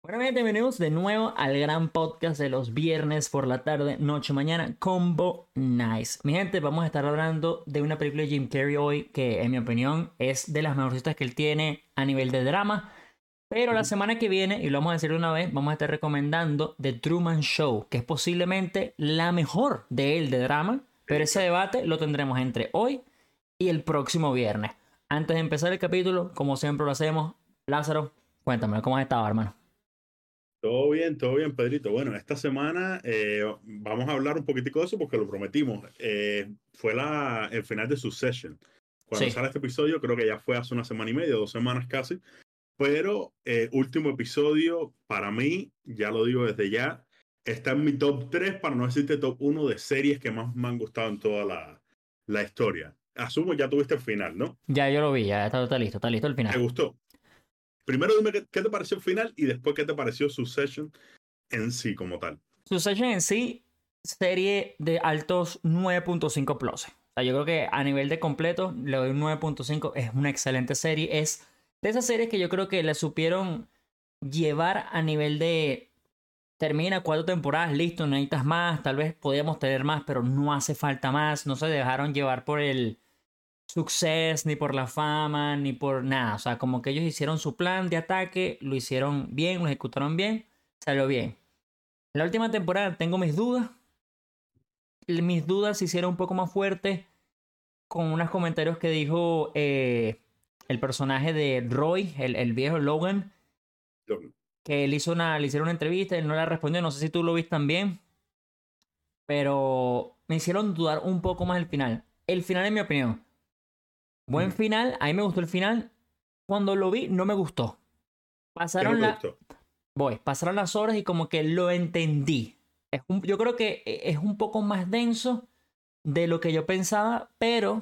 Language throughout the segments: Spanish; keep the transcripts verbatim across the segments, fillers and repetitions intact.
Bueno, bien, bienvenidos de nuevo al gran podcast de los viernes por la tarde, noche, mañana, Combo Nice. Mi gente, vamos a estar hablando de una película de Jim Carrey hoy que, en mi opinión, es de las mejorcitas que él tiene a nivel de drama. Pero la Ujú. semana que viene, y lo vamos a decir de una vez, vamos a estar recomendando The Truman Show, que es posiblemente la mejor de él de drama. Pero ese Exacto. debate lo tendremos entre hoy y el próximo viernes. Antes de empezar el capítulo, como siempre lo hacemos, Lázaro, cuéntame, ¿cómo has estado, hermano? Todo bien, todo bien, Pedrito. Bueno, esta semana eh, vamos a hablar un poquitico de eso porque lo prometimos. Eh, fue la, el final de Succession. Cuando Sí. sale este episodio, creo que ya fue hace una semana y media, dos semanas casi. Pero eh, último episodio, para mí, ya lo digo desde ya, está en mi top tres, para no decirte top uno de series que más me han gustado en toda la, la historia. Asumo ya tuviste el final, ¿no? Ya yo lo vi, ya está, está listo, está listo el ¿Te final. gustó? Primero dime qué, qué te pareció el final y después qué te pareció Succession en sí como tal. Succession en sí, serie de altos nueve punto cinco plus. O sea, yo creo que a nivel de completo le doy un nueve punto cinco. Es una excelente serie. Es de esas series que yo creo que le supieron llevar a nivel de termina cuatro temporadas, listo, no necesitas más. Tal vez podíamos tener más, pero no hace falta más. No se dejaron llevar por el success, ni por la fama, ni por nada. O sea, como que ellos hicieron su plan de ataque, lo hicieron bien, lo ejecutaron bien, salió bien. La última temporada tengo mis dudas. Mis dudas se hicieron un poco más fuertes con unos comentarios que dijo eh, el personaje de Roy, el, el viejo Logan, Yo- que él hizo una, le hicieron una entrevista, él no la respondió, no sé si tú lo viste también, pero me hicieron dudar un poco más el final. El final, en mi opinión, buen Ujú. final, a mí me gustó el final. Cuando lo vi, no me gustó. ¿Qué no Pasaron te la, gustó? voy, pasaron las horas y como que lo entendí. Es un- yo creo que es un poco más denso de lo que yo pensaba, pero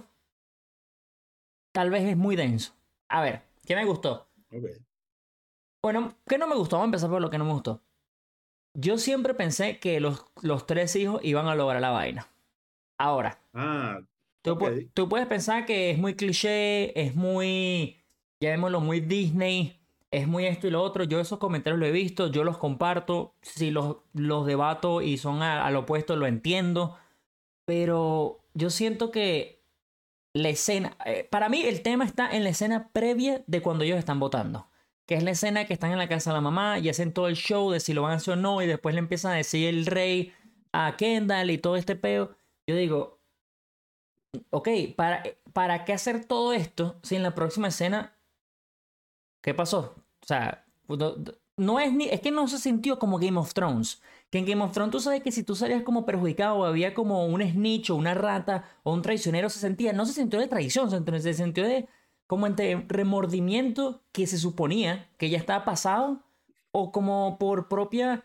tal vez es muy denso. A ver, ¿qué me gustó? Ok. Bueno, ¿qué no me gustó? Vamos a empezar por lo que no me gustó. Yo siempre pensé que los, los tres hijos iban a lograr la vaina. Ahora, Ah, tú, ok. pu- tú puedes pensar que es muy cliché, es muy, llamémoslo muy Disney, es muy esto y lo otro. Yo esos comentarios lo he visto, yo los comparto. Si los, los debato y son a- al opuesto, lo entiendo. Pero yo siento que la escena, eh, para mí el tema está en la escena previa de cuando ellos están votando, que es la escena que están en la casa de la mamá y hacen todo el show de si lo van a hacer o no y después le empieza a decir el rey a Kendall y todo este peo. Yo digo, ok, ¿para, ¿para qué hacer todo esto si en la próxima escena, qué pasó? O sea, no, no es ni, es que no se sintió como Game of Thrones. Que en Game of Thrones tú sabes que si tú salías como perjudicado o había como un snitch o una rata o un traicionero se sentía, no se sintió de traición, se, se sintió de como entre remordimiento que se suponía que ya estaba pasado o como por propia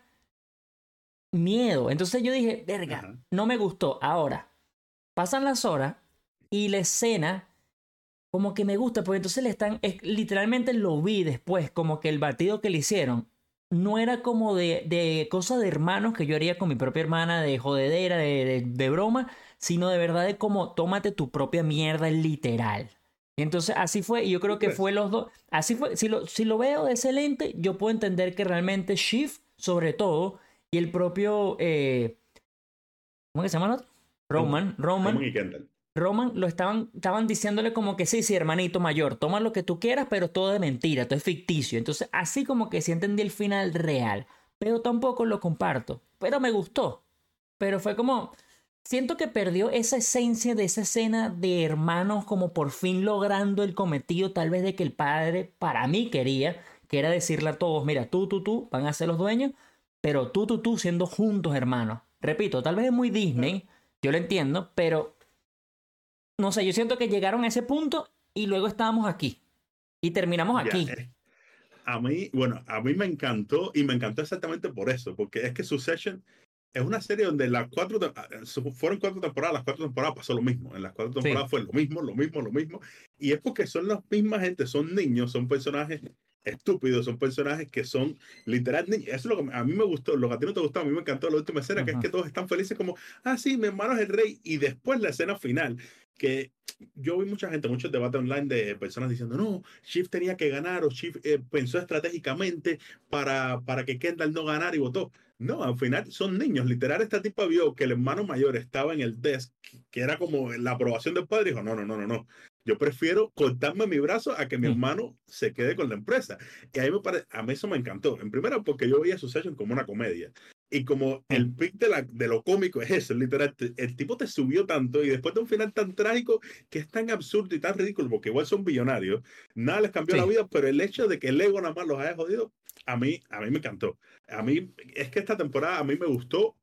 miedo. Entonces yo dije, verga, Ajá. no me gustó. Ahora, pasan las horas y la escena como que me gusta, porque entonces le están, es, literalmente lo vi después, como que el batido que le hicieron no era como de, de cosa de hermanos que yo haría con mi propia hermana, de jodedera, de, de, de broma, sino de verdad de como tómate tu propia mierda literal. Y entonces así fue, y yo ¿Tú creo que fue crees? los dos, así fue, si lo, si lo veo de ese lente, yo puedo entender que realmente Shift, sobre todo, y el propio, eh, ¿cómo que se llama el otro? Roman. Roman, Roman, Roman y Kendall. Roman lo estaban, estaban diciéndole como que sí, sí, hermanito mayor, toma lo que tú quieras, pero todo de mentira, todo es ficticio. Entonces, así como que sí entendí el final real, pero tampoco lo comparto. Pero me gustó. Pero fue como, siento que perdió esa esencia de esa escena de hermanos como por fin logrando el cometido tal vez de que el padre para mí quería, que era decirle a todos, mira, tú, tú, tú, van a ser los dueños, pero tú, tú, tú siendo juntos hermanos. Repito, tal vez es muy Claro. Disney, yo lo entiendo, pero no sé, yo siento que llegaron a ese punto y luego estábamos aquí. Y terminamos Ya, aquí. eh, a mí, bueno, a mí me encantó y me encantó exactamente por eso, porque es que Succession es una serie donde las cuatro, te- ah, su- fueron cuatro temporadas, las cuatro temporadas pasó lo mismo, en las cuatro Sí. temporadas fue lo mismo, lo mismo, lo mismo, y es porque son las mismas gente, son niños, son personajes estúpidos, son personajes que son literal niños. Eso es lo que a mí me gustó, lo que a ti no te gustó, a mí me encantó la última escena, que es Ujú. que todos están felices como, ah, sí, mi hermano es el rey, y después la escena final, que yo vi mucha gente, muchos debates online de personas diciendo, no, Shiv tenía que ganar o Shiv eh, pensó estratégicamente para, para que Kendall no ganara y votó. No, al final son niños. Literal, esta tipa vio que el hermano mayor estaba en el desk, que era como la aprobación del padre, y dijo, no, no, no, no, no. Yo prefiero cortarme mi brazo a que mi Sí. hermano se quede con la empresa. Y a mí, me pare... a mí eso me encantó. En primera, porque yo veía Succession como una comedia. Y como Sí. el pic de, la, de lo cómico es eso, literal, te- el tipo te subió tanto y después de un final tan trágico que es tan absurdo y tan ridículo, porque igual son billonarios, nada les cambió la Sí. vida, pero el hecho de que el ego nada más los haya jodido, a mí, a mí me encantó. A mí, es que esta temporada a mí me gustó.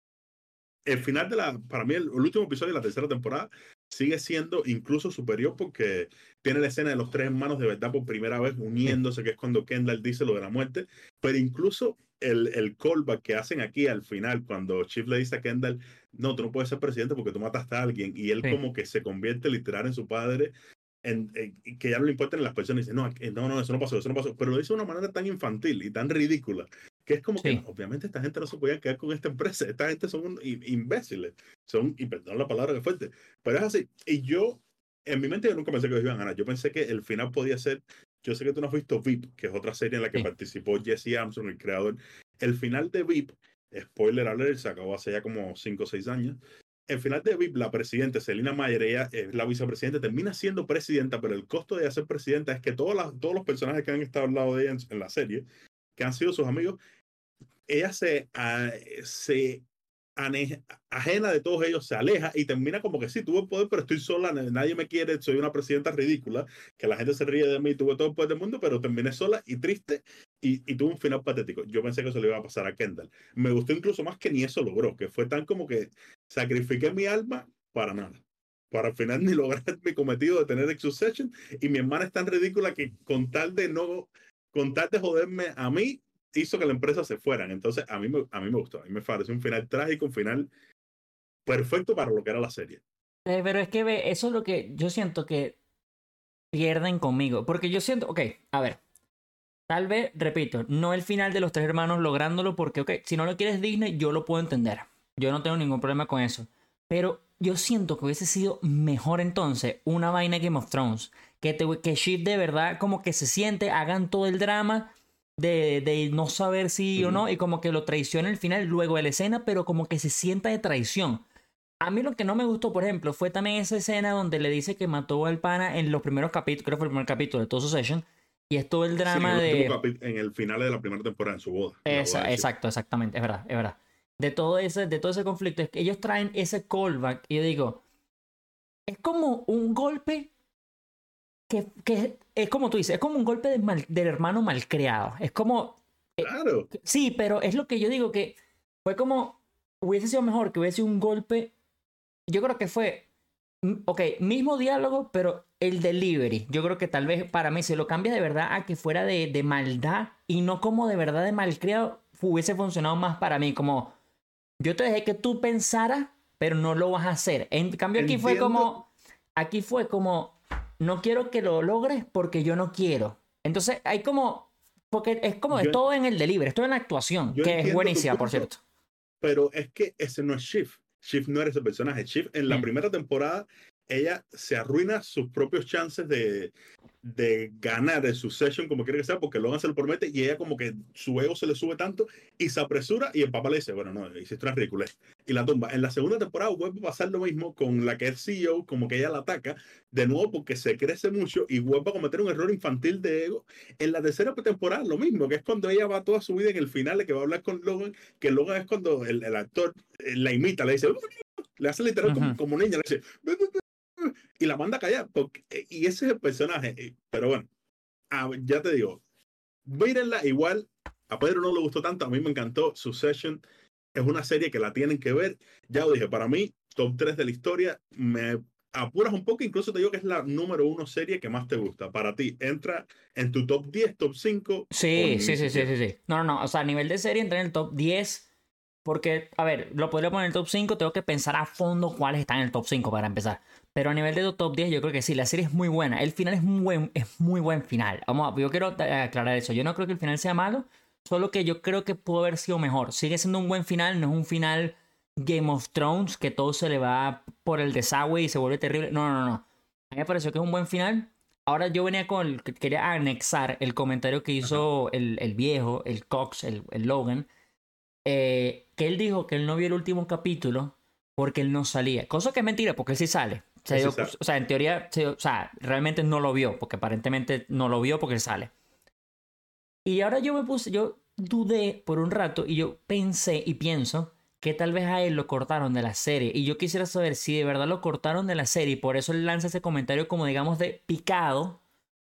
El final de la, para mí, el, el último episodio de la tercera temporada sigue siendo incluso superior porque tiene la escena de los tres hermanos de verdad por primera vez Sí. uniéndose, que es cuando Kendall dice lo de la muerte, pero incluso el, el callback que hacen aquí al final, cuando Chief le dice a Kendall, no, tú no puedes ser presidente porque tú mataste a alguien, y él Sí. como que se convierte literal en su padre, en, en, que ya no le importan las personas, y dice, no, no, no, eso no pasó, eso no pasó, pero lo dice de una manera tan infantil y tan ridícula que es como que no, Sí. obviamente esta gente no se podía quedar con esta empresa, esta gente son un, imbéciles, son, y perdón la palabra que fuerte, pero es así. Y yo, en mi mente, yo nunca pensé que ellos iban a ganar. Yo pensé que el final podía ser, yo sé que tú no has visto V I P, que es otra serie en la que Sí. participó Jesse Armstrong, el creador. El final de V I P, spoiler alert, se acabó hace ya como cinco o seis años. El final de V I P, la presidenta, Selina Mayer, ella es la vicepresidenta, termina siendo presidenta, pero el costo de ella ser presidenta es que todas las, todos los personajes que han estado al lado de ella en, en la serie, que han sido sus amigos, ella se, a, se ane, ajena de todos ellos, se aleja y termina como que sí, tuve poder, pero estoy sola, nadie me quiere, soy una presidenta ridícula, que la gente se ríe de mí, tuve todo el poder del mundo, pero terminé sola y triste y, y tuve un final patético. Yo pensé que eso le iba a pasar a Kendall. Me gustó incluso más que ni eso logró, que fue tan como que sacrifiqué mi alma para nada. Para al final ni lograr mi cometido de tener Ex Succession, y mi hermana es tan ridícula que con tal de no, con tal de joderme a mí, hizo que la empresa se fueran. Entonces, a mí, me, a mí me gustó. A mí me pareció un final trágico, un final perfecto para lo que era la serie. Eh, pero es que ve, eso es lo que yo siento que pierden conmigo. Porque yo siento, ok, a ver, tal vez, repito, no el final de los tres hermanos lográndolo, porque, ok, si no lo quieres Disney, yo lo puedo entender. Yo no tengo ningún problema con eso. Pero yo siento que hubiese sido mejor entonces una vaina Game of Thrones. Que, te, que Shiv de verdad como que se siente, hagan todo el drama de, de no saber si o Ujú. no, y como que lo traiciona al final, luego de la escena, pero como que se sienta de traición. A mí lo que no me gustó, por ejemplo, fue también esa escena donde le dice que mató al pana en los primeros capítulos, creo que fue el primer capítulo de todo su session, y es todo el Sí, en drama el último de... capítulo, en el final de la primera temporada, en su boda, en la boda Esa, de Chip. exacto, exactamente, es verdad, es verdad. De todo ese, de todo ese conflicto, es que ellos traen ese callback y yo digo, es como un golpe que, que es como tú dices, es como un golpe del, mal, del hermano malcriado. Es como, Claro. sí, pero es lo que yo digo que fue como, hubiese sido mejor que hubiese sido un golpe, yo creo que fue, mm, ok, mismo diálogo, pero el delivery, yo creo que tal vez para mí, si lo cambia de verdad a que fuera de, de maldad y no como de verdad de malcriado, hubiese funcionado más para mí, como yo te dejé que tú pensaras, pero no lo vas a hacer. En cambio aquí fue Entiendo, como, aquí fue como, no quiero que lo logres porque yo no quiero. Entonces hay como, porque es como, es yo, todo en el delivery, es todo en la actuación, yo que es entiendo tu buenísima, por punto, cierto. pero es que ese no es Shift. Shift no era ese personaje. Shift en la Mm. primera temporada, ella se arruina sus propios chances de, de ganar el Succession, como quiere que sea, porque Logan se lo promete y ella como que su ego se le sube tanto y se apresura y el papá le dice, bueno, no, hiciste una ridícula. Y la tumba. En la segunda temporada vuelve a pasar lo mismo con la que es C E O, como que ella la ataca de nuevo porque se crece mucho y vuelve a cometer un error infantil de ego. En la tercera temporada lo mismo, que es cuando ella va toda su vida en el final, que va a hablar con Logan, que Logan es cuando el, el actor eh, la imita, le dice, le hace literal como, Ujú. como niña, le dice, y la manda a callar. Porque, y ese es el personaje. Pero bueno, a, ya te digo, mírenla igual. A Pedro no le gustó tanto, a mí me encantó. Succession es una serie que la tienen que ver. Ya lo dije, para mí, top tres de la historia. Me apuras un poco, incluso te digo que es la número uno serie que más te gusta. Para ti, ¿entra en tu top diez, top cinco o Sí, ni sí, sí, sí, siquiera? sí, sí. No, no, no. O sea, a nivel de serie entra en el top diez. Porque, a ver, lo podría poner en el top cinco. Tengo que pensar a fondo cuáles están en el top cinco para empezar. Pero a nivel de top diez, yo creo que sí. La serie es muy buena. El final es muy buen, es muy buen final. Vamos, a- yo quiero eh, aclarar eso. Yo no creo que el final sea malo. Solo que yo creo que pudo haber sido mejor. Sigue siendo un buen final. No es un final Game of Thrones que todo se le va por el desagüe y se vuelve terrible. No, no, no. A mí me pareció que es un buen final. Ahora yo venía con, el- quería anexar el comentario que Ajá. hizo el, el viejo, el Cox, el, el Logan, eh, que él dijo que él no vio el último capítulo porque él no salía. Cosa que es mentira, porque él sí sale. Se Ese dio- sabe. o sea, en teoría, se dio- o sea, realmente no lo vio, porque aparentemente no lo vio porque él sale. Y ahora yo me puse, yo dudé por un rato y yo pensé y pienso que tal vez a él lo cortaron de la serie. Y yo quisiera saber si de verdad lo cortaron de la serie y por eso él lanza ese comentario como digamos de picado.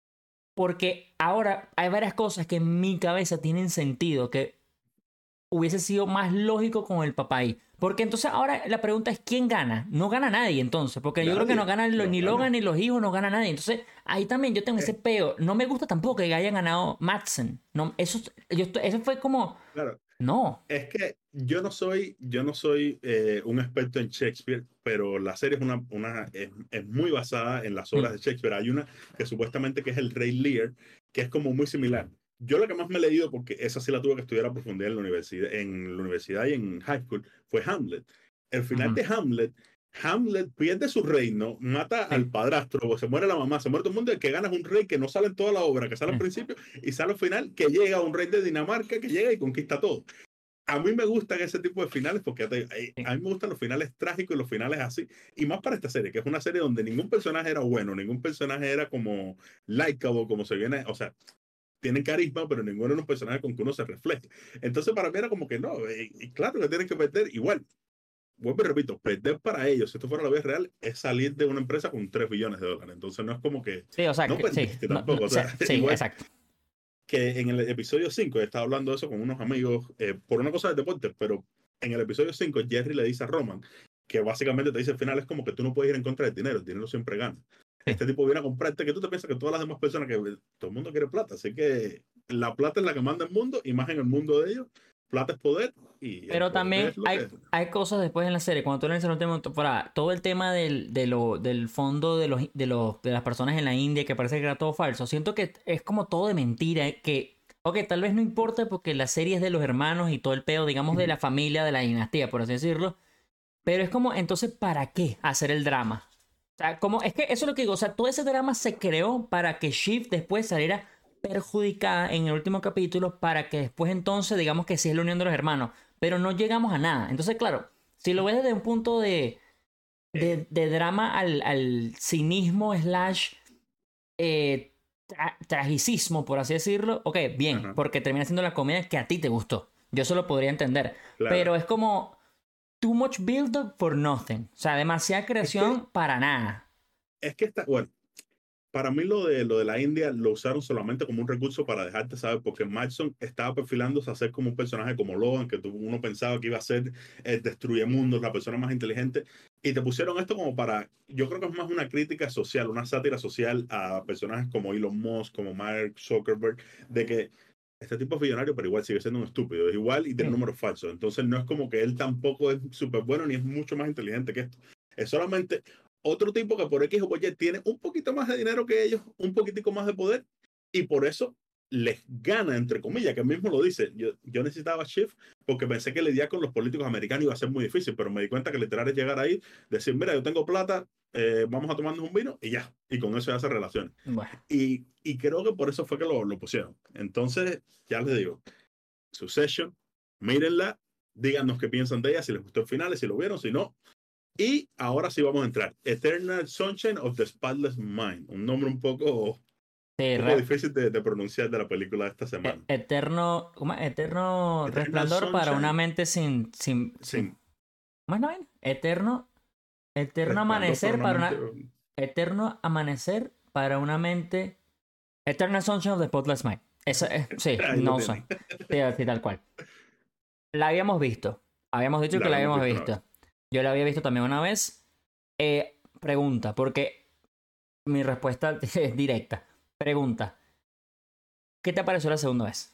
Porque ahora hay varias cosas que en mi cabeza tienen sentido, que hubiese sido más lógico con el papá ahí. Porque entonces ahora la pregunta es ¿quién gana? No gana nadie entonces, porque yo creo que no Nadie. ganan lo- No ni gana. Logan ni los hijos, no gana nadie. Entonces ahí también yo tengo ese Eh, peo. No me gusta tampoco que hayan ganado Madsen. No, eso, yo, estoy- eso fue como, claro. no. Es que yo no soy, yo no soy eh, un experto en Shakespeare, pero la serie es, una, una, es, es muy basada en las obras Mm, de Shakespeare. Hay una que supuestamente que es el Rey Lear, que es como muy similar. Yo lo que más me he leído, porque esa sí la tuve que estudiar a profundidad en la universidad, en la universidad y en high school, fue Hamlet. El final ujú, de Hamlet, Hamlet pierde su reino, mata al sí, padrastro, se muere la mamá, se muere todo el mundo, el que gana es un rey que no sale en toda la obra, que sale al mm. principio y sale al final, que llega un rey de Dinamarca, que llega y conquista todo. A mí me gustan ese tipo de finales porque te- eh, Sí. a mí me gustan los finales trágicos y los finales así. Y más para esta serie, que es una serie donde ningún personaje era bueno, ningún personaje era como likeable, como se viene, o sea, tienen carisma, pero ninguno era un personaje con que uno se refleje. Entonces para mí era como que no, eh, y claro que tienen que perder igual. Vuelvo y repito, perder para ellos, si esto fuera la vida real, es salir de una empresa con tres billones de dólares. Entonces no es como que Sí, o sea, no que, sí, perdiste no, no, tampoco. O o sea, sea, sí, igual exacto. que en el episodio cinco estaba hablando de eso con unos amigos eh, por una cosa de deporte, pero en el episodio cinco Jerry le dice a Roman que básicamente te dice al final es como que tú no puedes ir en contra del dinero, el dinero siempre gana. Sí. Este tipo viene a comprarte que tú te piensas que todas las demás personas, que todo el mundo quiere plata, así que la plata es la que manda el mundo y más en el mundo de ellos, plata es poder y el Pero poder también es lo que hay, es. hay cosas después en la serie, cuando tú le la última temporada, todo el tema del, de lo, del fondo de, los, de, los, de las personas en la India que parece que era todo falso, siento que es como todo de mentira, eh, que, ok, tal vez no importa porque la serie es de los hermanos y todo el peo, digamos, de la familia, de la dinastía, por así decirlo, pero es como, entonces, ¿para qué hacer el drama? O sea, como, es que eso es lo que digo, o sea, todo ese drama se creó para que Shiv después saliera perjudicada en el último capítulo, para que después entonces digamos que sí es la unión de los hermanos, pero no llegamos a nada. Entonces, claro, si lo ves desde un punto de, Eh, de, de drama al, al cinismo slash eh, tra- tragicismo, por así decirlo, ok, bien, ajá, porque termina siendo la comedia que a ti te gustó. Yo eso lo podría entender, claro. pero es como too much build up for nothing. O sea, demasiada Es que, creación para nada. es que está, bueno, para mí lo de, lo de la India lo usaron solamente como un recurso para dejarte saber, porque Madison estaba perfilándose a ser como un personaje como Logan, que tú, uno pensaba que iba a ser el destruye mundos, la persona más inteligente, y te pusieron esto como para, yo creo que es más una crítica social, una sátira social a personajes como Elon Musk, como Mark Zuckerberg, de que este tipo es millonario, pero igual sigue siendo un estúpido, es igual y tiene Sí. números falsos, entonces no es como que él tampoco es súper bueno ni es mucho más inteligente que esto, es solamente otro tipo que por X o por Y tiene un poquito más de dinero que ellos, un poquitico más de poder, y por eso les gana, entre comillas, que él mismo lo dice. Yo, yo necesitaba Shift porque pensé que lidiar con los políticos americanos iba a ser muy difícil, pero me di cuenta que literal es llegar ahí, decir, mira, yo tengo plata, eh, vamos a tomarnos un vino y ya, y con eso ya hace relaciones. Bueno, Y, y creo que por eso fue que lo, lo pusieron. Entonces, ya les digo, Succession, mírenla, díganos qué piensan de ella, si les gustó el final, si lo vieron, si no, y ahora sí vamos a entrar. Eternal Sunshine of the Spotless Mind. Un nombre un poco, un sí, poco re- difícil de, de pronunciar de la película de esta e- semana. eterno, ¿cómo es? Eterno Eternal resplandor para una Sunshine mente sin, sin, sin, sin ¿cómo es la vaina? Eterno, eterno resplandor para amanecer una para mente. una, eterno amanecer para una mente, Eternal Sunshine of the Spotless Mind. Eso es, sí, Ahí lo no sé, tienen. sí, así tal cual. La habíamos visto, habíamos dicho La que la habíamos habíamos visto una vez. visto. Yo la había visto también una vez. Eh, pregunta, porque mi respuesta es directa. Pregunta, ¿qué te pareció la segunda vez?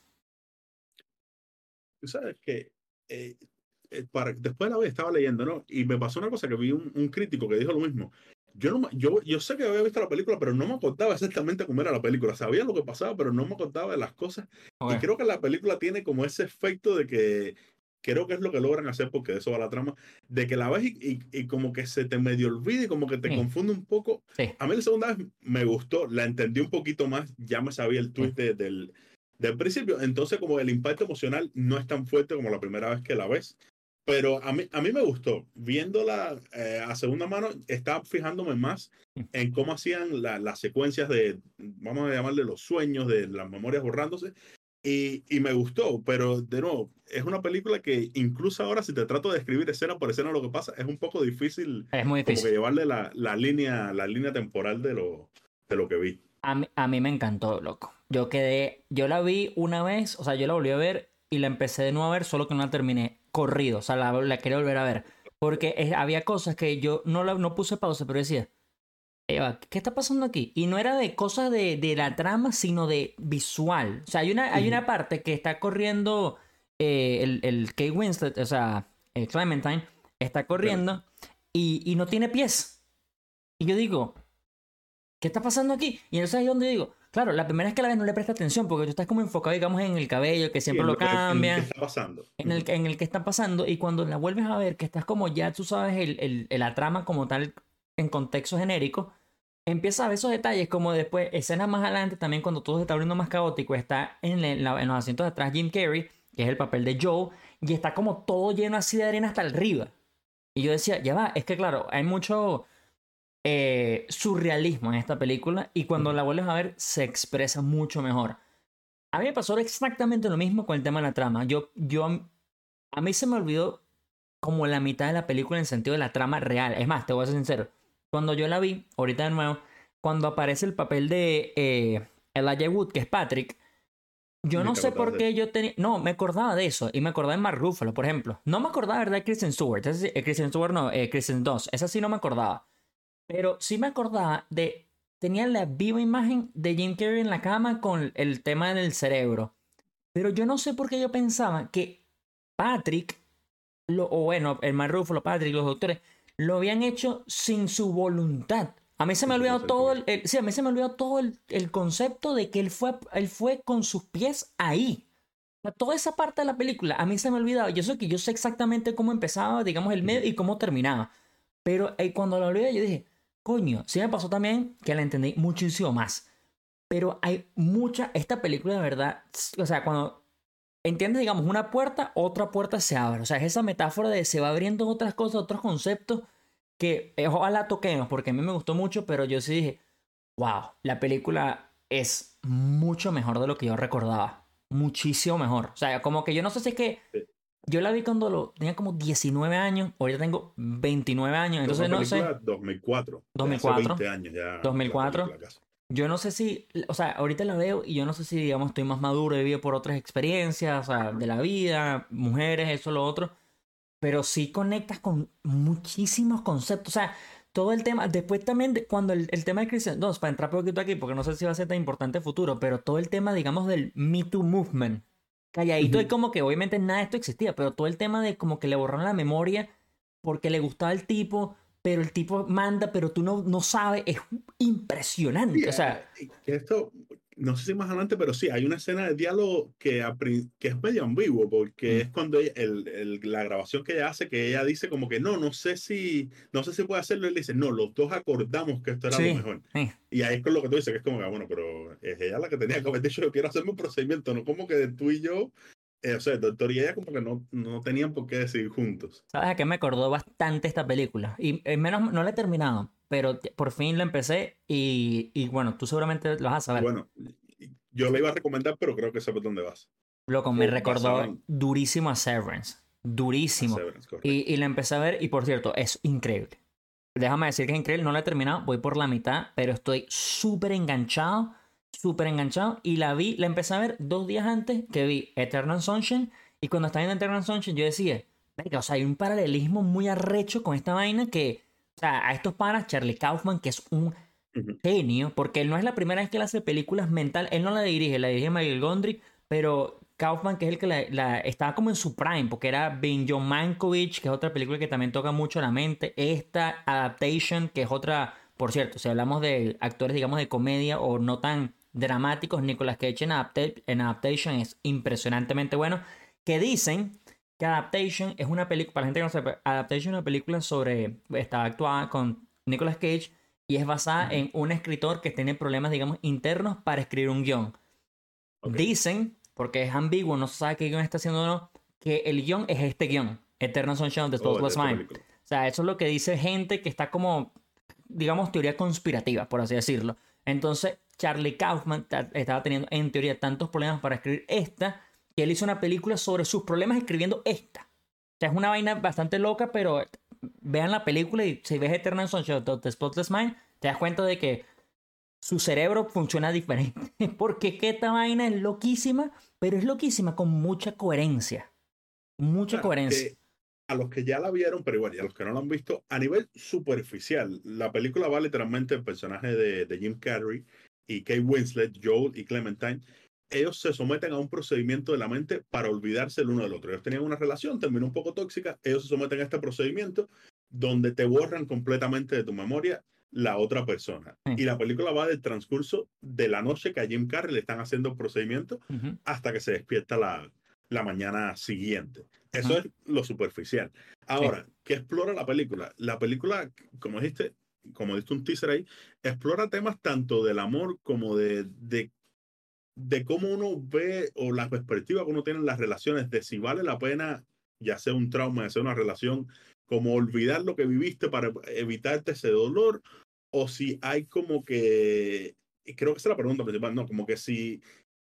Tú sabes que eh, eh, para, después de la vez estaba leyendo, ¿no? Y me pasó una cosa que vi un, un crítico que dijo lo mismo. Yo, no, me- yo, yo sé que había visto la película, pero no me acordaba exactamente cómo era la película. Sabía lo que pasaba, pero no me acordaba de las cosas. Y Ok. creo que la película tiene como ese efecto de que creo que es lo que logran hacer, porque de eso va la trama, de que la ves y, y, y como que se te medio olvida y como que te Sí, confunde un poco. sí, A mí la segunda vez me gustó, la entendí un poquito más, ya me sabía el sí. twist de, del, del principio, entonces como el impacto emocional no es tan fuerte como la primera vez que la ves. Pero a mí, a mí me gustó. Viéndola eh, a segunda mano, estaba fijándome más en cómo hacían la- las secuencias de, vamos a llamarle los sueños, de las memorias borrándose. Y, y me gustó, pero de nuevo, es una película que incluso ahora si te trato de describir escena por escena lo que pasa, es un poco difícil Es muy como que difícil. llevarle la, la línea, la línea temporal de lo, de lo que vi. A mí, a mí me encantó, loco. Yo quedé, yo la vi una vez, o sea, yo la volví a ver y la empecé de nuevo a ver, solo que no la terminé corrido, o sea, la, la quería volver a ver. Porque eh, había cosas que yo no, la, no puse pausa, pero decía, Eva, ¿qué está pasando aquí? Y no era de cosas de, de la trama, sino de visual. O sea, hay una, hay Ujú. una parte que está corriendo eh, el, el Kate Winslet, o sea, el Clementine, está corriendo y, y no tiene pies. Y yo digo, ¿qué está pasando aquí? Y entonces ahí es donde digo, claro, la primera vez que la ves no le presta atención porque tú estás como enfocado, digamos, en el cabello, que Sí, siempre en lo lo que, en lo que cambian, está pasando. en el, Ujú. en el que está pasando, y cuando la vuelves a ver, que estás como ya, tú sabes, el, el, el- la trama como tal, en contexto genérico, empiezas a ver esos detalles, como después, escenas más adelante, también cuando todo se está volviendo más caótico, está en, en la- en los asientos de atrás Jim Carrey, que es el papel de Joe, y está como todo lleno así de arena hasta arriba. Y yo decía, ya va, es que claro, hay mucho eh, surrealismo en esta película y cuando Ujú. la vuelves a ver se expresa mucho mejor. A mí me pasó exactamente lo mismo con el tema de la trama. Yo, yo, a mí se me olvidó como la mitad de la película en sentido de la trama real. Es más, te voy a ser sincero. Cuando yo la vi, ahorita de nuevo, cuando aparece el papel de eh, Elijah Wood, que es Patrick, yo Ni no te sé acordabas por de qué eso. yo tenía... No, me acordaba de eso. Y me acordaba de Mark Ruffalo, por ejemplo. No me acordaba, ¿verdad? De Kristen Stewart. Ese sí- eh, Kristen Stewart no, eh, Kristen Dunst. Esa sí no me acordaba. Pero sí me acordaba de... Tenía la viva imagen de Jim Carrey en la cama con el tema del cerebro. Pero yo no sé por qué yo pensaba que Patrick, lo, o bueno, el Mark Ruffalo, Patrick, los doctores, lo habían hecho sin su voluntad. A mí se me ha Sin su olvidado todo el, consentimiento. el- sí, a mí se me ha olvidado todo el, el concepto de que él fue, él fue con sus pies ahí. O sea, toda esa parte de la película a mí se me ha olvidado. Yo sé que yo sé exactamente cómo empezaba, digamos, el medio Ujú. y cómo terminaba. Pero eh, cuando la olvidé, yo dije, coño, sí me pasó también que la entendí muchísimo más. Pero hay mucha, esta película de verdad, o sea, cuando entiendes, digamos, una puerta, otra puerta se abre. O sea, es esa metáfora de se va abriendo otras cosas, otros conceptos que eh, ojalá toquemos, porque a mí me gustó mucho, pero yo sí dije, wow, la película es mucho mejor de lo que yo recordaba. Muchísimo mejor. O sea, como que yo no sé si es que Sí. yo la vi cuando lo, tenía como diecinueve años, ahorita tengo veintinueve años, Es una entonces no sé, película dos mil cuatro, de hace dos mil cuatro, veinte años ya la dos mil cuatro. película casi. Yo no sé si, o sea, ahorita la veo y yo no sé si, digamos, estoy más maduro, he vivido por otras experiencias, o sea, de la vida, mujeres, eso, lo otro, pero sí conectas con muchísimos conceptos, o sea, todo el tema, después también de, cuando el, el tema de Christian, dos, para entrar un poquito aquí, porque no sé si va a ser tan importante en futuro, pero todo el tema, digamos, del Me Too Movement, calladito y Ujú. como que obviamente nada de esto existía, pero todo el tema de como que le borraron la memoria porque le gustaba el tipo, pero el tipo manda, pero tú no, no sabes, es Sí, impresionante, o sea, eh, eh, que esto, no sé si más adelante, pero sí, hay una escena de diálogo que, a prin- que es medio ambiguo, porque mm, es cuando ella- el, el- la grabación que ella hace, que ella dice como que no, no sé si, no sé si puede hacerlo, y él dice, no, los dos acordamos que esto era lo sí, mejor. sí. Y ahí es con lo que tú dices, que es como que, ah, bueno, pero es ella la que tenía que haber dicho, yo quiero hacerme un procedimiento, no como que tú y yo, eh, o sea, el doctor y ella como que no, no tenían por qué decidir juntos. ¿Sabes a qué me acordó bastante esta película? Y eh, menos, no la he terminado, pero t- por fin la empecé y, y bueno, tú seguramente lo vas a saber. Bueno, yo le iba a recomendar, pero creo que sabes dónde vas. Loco, me Fue basada recordó en durísimo a Severance. a Durísimo. Severance, Y, correcto. y la empecé a ver y por cierto, es increíble. Déjame decir que es increíble, no la he terminado, voy por la mitad, pero estoy súper enganchado, súper enganchado. Y la vi, la empecé a ver dos días antes que vi Eternal Sunshine. Y cuando estaba viendo Eternal Sunshine, yo decía, "Verga, o sea, hay un paralelismo muy arrecho con esta vaina que, o sea, a estos panas, Charlie Kaufman, que es un Ujú. genio, porque él no es la primera vez que él hace películas mental, él no la dirige, la dirige Michael Gondry, pero Kaufman, que es el que la, la- estaba como en su prime, porque era Ben John Mankiewicz, que es otra película que también toca mucho la mente, esta Adaptation, que es otra, por cierto, si hablamos de actores, digamos, de comedia o no tan dramáticos, Nicolas Cage en, Adapta- en Adaptation es impresionantemente bueno, que dicen que Adaptation es una película, para la gente que no sepa, Adaptation es una película sobre, está actuada con Nicolas Cage y es basada Ujú. en un escritor que tiene problemas, digamos, internos para escribir un guión. Ok. Dicen, porque es ambiguo, no se sabe qué guión está haciendo o no, que el guión es este guión, Eternal Sunshine of the Oh, es de Spotless esta Mind. película. O sea, eso es lo que dice gente que está como, digamos, teoría conspirativa, por así decirlo. Entonces, Charlie Kaufman ta- estaba teniendo, en teoría, tantos problemas para escribir esta, que él hizo una película sobre sus problemas escribiendo esta. O sea, es una vaina bastante loca, pero vean la película y si ves Eternal Sunshine of the Spotless Mind, te das cuenta de que su cerebro funciona diferente. Porque es que esta vaina es loquísima, pero es loquísima con mucha coherencia. Mucha Claro, coherencia. que a los que ya la vieron, pero igual, y a los que no la han visto, a nivel superficial, la película va literalmente el personaje de, de Jim Carrey y Kate Winslet, Joel y Clementine. Ellos se someten a un procedimiento de la mente para olvidarse el uno del otro. Ellos tenían una relación, terminó un poco tóxica, ellos se someten a este procedimiento donde te borran completamente de tu memoria la otra persona. Sí. Y la película va del transcurso de la noche que a Jim Carrey le están haciendo el procedimiento Ujú, hasta que se despierta la, la mañana siguiente. Eso ujú. es lo superficial. Sí. Ahora, ¿qué explora la película? La película, como dijiste, como diste un teaser ahí, explora temas tanto del amor como de, de, de cómo uno ve o la perspectiva que uno tiene en las relaciones, de si vale la pena, ya sea un trauma, ya sea una relación, como olvidar lo que viviste para evitarte ese dolor, o si hay como que, y creo que esa es la pregunta principal, ¿no? Como que si